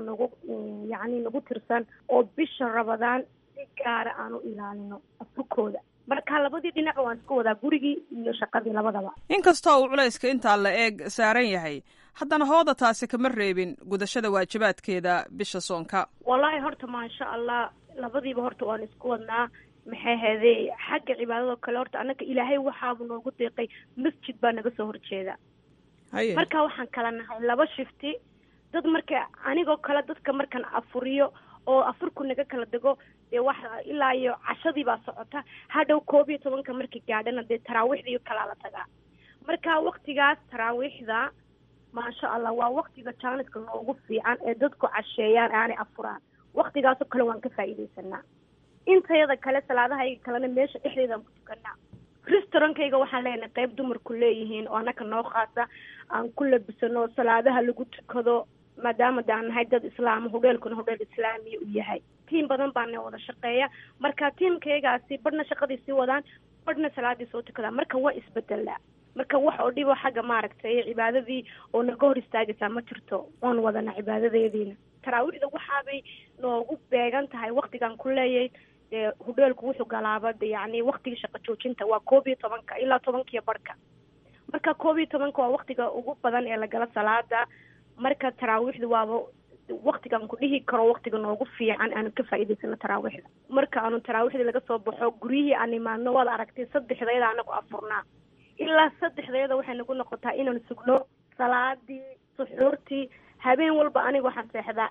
Speaker 20: nagu tirsan oo bisha rabadaan si gaara aan u ilaalino afurkooda marka labadii dhinac waan isku wadaa gurigii iyo shaqadii labadaba
Speaker 18: inkastoo uu culayska intaa la eeg saaran yahay haddana hooda taasi kama reebin gudashada waajibaadkeeda bisha soonka
Speaker 20: wallaahi horta maasha allah labadiiba horta waan isku wadnaa maxay ahadee xagga cibaadadoo kale horta annaga ilaahay waxaabu noogu deeqay masjid baa naga soo horjeeda marka waxaan kala nahay 2 shifti dad marka anigoo kale dadka markaan afuriyo oo afurku naga kala dego dee waxa ilaa iyo cashadii baa socota hadhow 11 markii gaadhana dee taraawiixdii kala la tagaa marka waqtigaas taraawiixda maasha allah waa waqtiga jaaniska noogu fiican ee dadku casheeyaan aanay afuraan waqtigaasoo kale waan ka faa'iidaysanaa intayada kale salaadahayga kalena meesha dhexdeedaan ku tukanaa restaurantkayga waxaan leenahay qayb dumarku leeyihiin oo annaka noo khaasa aan ku labisano salaadaha lagu tukado maadaama daan nahay dad islaama hodheelkuna hodheel islaamiya u yahay tiim badan baana wada shaqeeya marka tiimkaygaasi badhna shaqadii sii wadaan badhna salaadii soo tukadaan marka waa isbedelaa marka wax oo dhibo xagga maaragtay cibaadadii oo naga hor istaagaysaa ma jirto waan wadana cibaadadeediina taraawiixda waxaabay noogu beegan tahay waqtigan ku leeyay hodheelku wuxuu galaaba yacni waqtigii shaqo joojinta waa 11 ilaa 10 barka marka 11 waa waqtiga ugu badan ee la gala salaada marka taraawiixda waaba waqtigan ku dhihi karo waqtiga noogu fiican aanu ka faa'iidaysano taraawiixda marka aanu taraawiixda laga soo baxo guryihii aan imaadno waad aragtay 3 anagu afurnaa ilaa 3 waxay nagu noqotaa inaan sugno salaadii suxuurtii habeen walba aniga waxaan seexdaa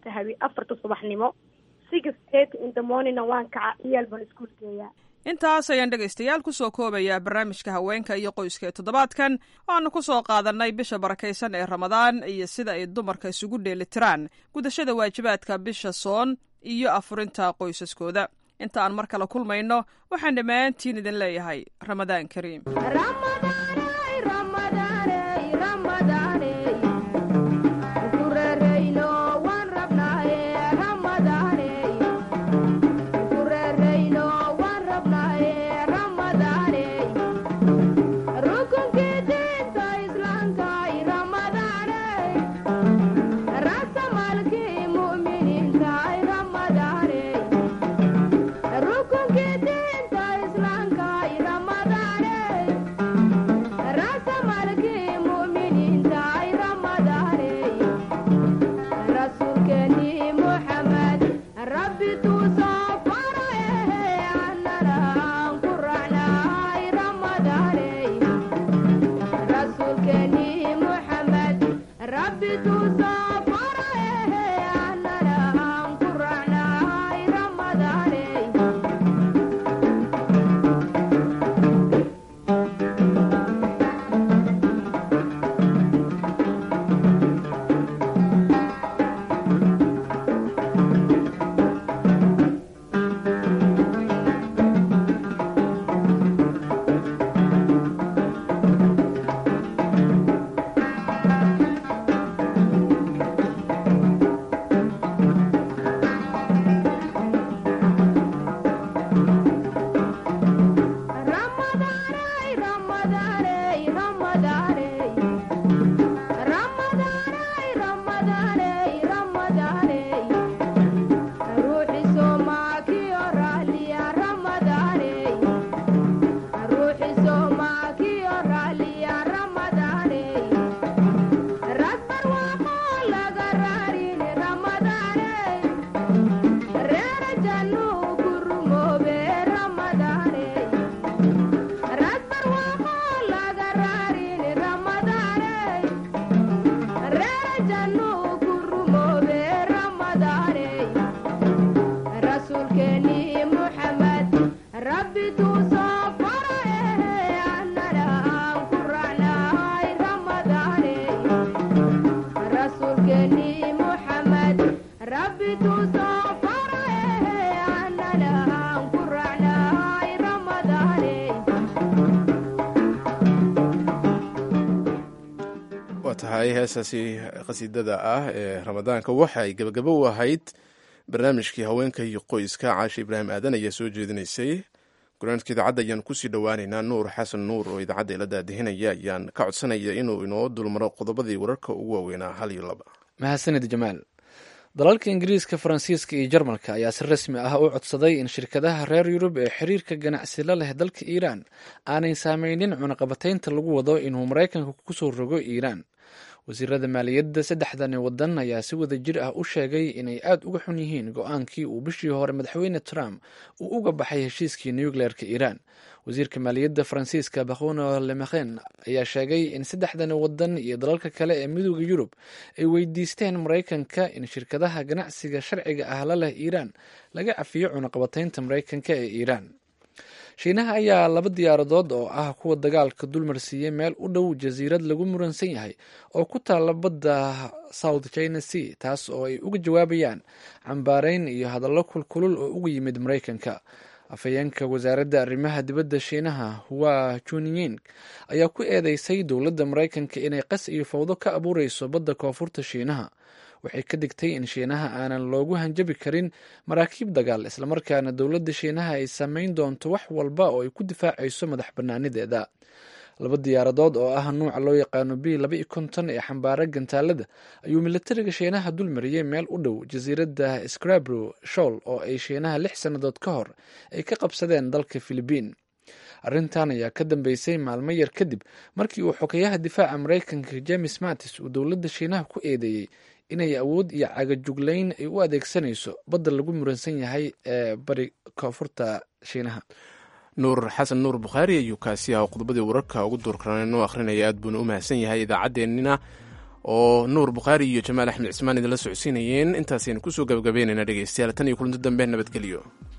Speaker 20: 4 subaxnimo 6:30 in the morning waan kaca ciyaal baan iskuul geeyaa
Speaker 18: intaas ayaan dhegaystayaal ku soo koobayaa barnaamijka haweenka iyo qoyska ee toddobaadkan waanu ku soo qaadanay bisha barakaysan ee ramadaan iyo sida ay dumarka isugu dheelitiraan gudashada waajibaadka bisha soon iyo afurinta qoysaskooda inta aan mar kale kulmayno waxaan dhammaantiin idin leeyahay ramadaan kariim.
Speaker 2: tahay heesaasi qasiidada ah ee ramadaanka waxay gabagabo u ahayd barnaamijkii haweenka iyo qoyska. caasha ibraahim aadan ayaa soo jeedinaysay. gurnaanka idaacadda ayaan kusii dhowaaneynaa. nuur xasan nuur oo idaacadda ila daadihinaya ayaan ka codsanaya inuu inoo dulmaro qodobadii wararka ugu waaweynaa hal iyo laba.
Speaker 1: mahadsanid jamaal. dalalka ingiriiska, faransiiska iyo jarmalka ayaa si rasmi ah u codsaday in shirkadaha reer yurub ee xiriirka ganacsi la leh dalka iiraan aanay saameynin cunaqabataynta lagu wado inuu maraykanka kusoo rogo iiraan. wasiirada maaliyadda saddexdani wadan ayaa si wada jir ah u sheegay inay aada uga xun yihiin go-aankii uu bishii hore madaxweyne trump uu uga baxay heshiiskii nucleerka iiraan. wasiirka maaliyadda faransiiska bakhono lemakhen ayaa sheegay in saddexdani wadan iyo dalalka kale ee midooda yurub ay weydiisteen maraykanka in shirkadaha ganacsiga sharciga ah la leh iiraan laga cafiyo cunaqabataynta maraykanka ee iiraan. shiinaha ayaa 2 diyaaradood oo ah kuwa dagaalka dulmarsiiyey meel u dhow jasiirad lagu muransan yahay oo ku taala badda South China Sea, taas oo ay uga jawaabayaan cambaareyn iyo hadallo kulkulul oo uga yimid maraykanka. afhayeenka wasaaradda arrimaha dibadda shiinaha Hua Chunying ayaa ku eedeysay dowladda maraykanka inay qas iyo fawdo ka abuureyso badda koonfurta shiinaha. waxay ka digtay in shiinaha aanan loogu hanjabi karin maraakiib dagaal, islamarkaana dowladda shiinaha ay sameyn doonto wax walba oo ay ku difaacayso madax banaanideeda. 2 diyaaradood oo ah nuuca loo yaqaano B-52 ee xambaara gantaalada ayuu militariga shiinaha dulmariyey meel u dhow jasiiradda Scarborough Shoal oo ay shiinaha 6 sannadood ka hor ay ka qabsadeen dalka Philippines. arrintan ayaa ka dambeysay maalmo yar kadib markii uu xogeyaha difaaca maraykanka James Mattis uu dowladda shiinaha ku eedeeyey inay awood iyo cagajuglayn ay u adeegsanayso badda lagu muransan yahay ee bari koonfurta shiinaha.
Speaker 2: nuur xasan nuur bukhaari ayuu kaasi ah qodobadii wararka ugu doorkarana noo akhrinaya. aad buuna u mahadsan yahay idaacaddeenina oo nuur bukhaari iyo jamaal axmed cismaan idinla socodsiinayeen. intaasaynu kusoo gabagabeynayna dhegeystayaal tan iyo kulanti dambe nabadgelyo.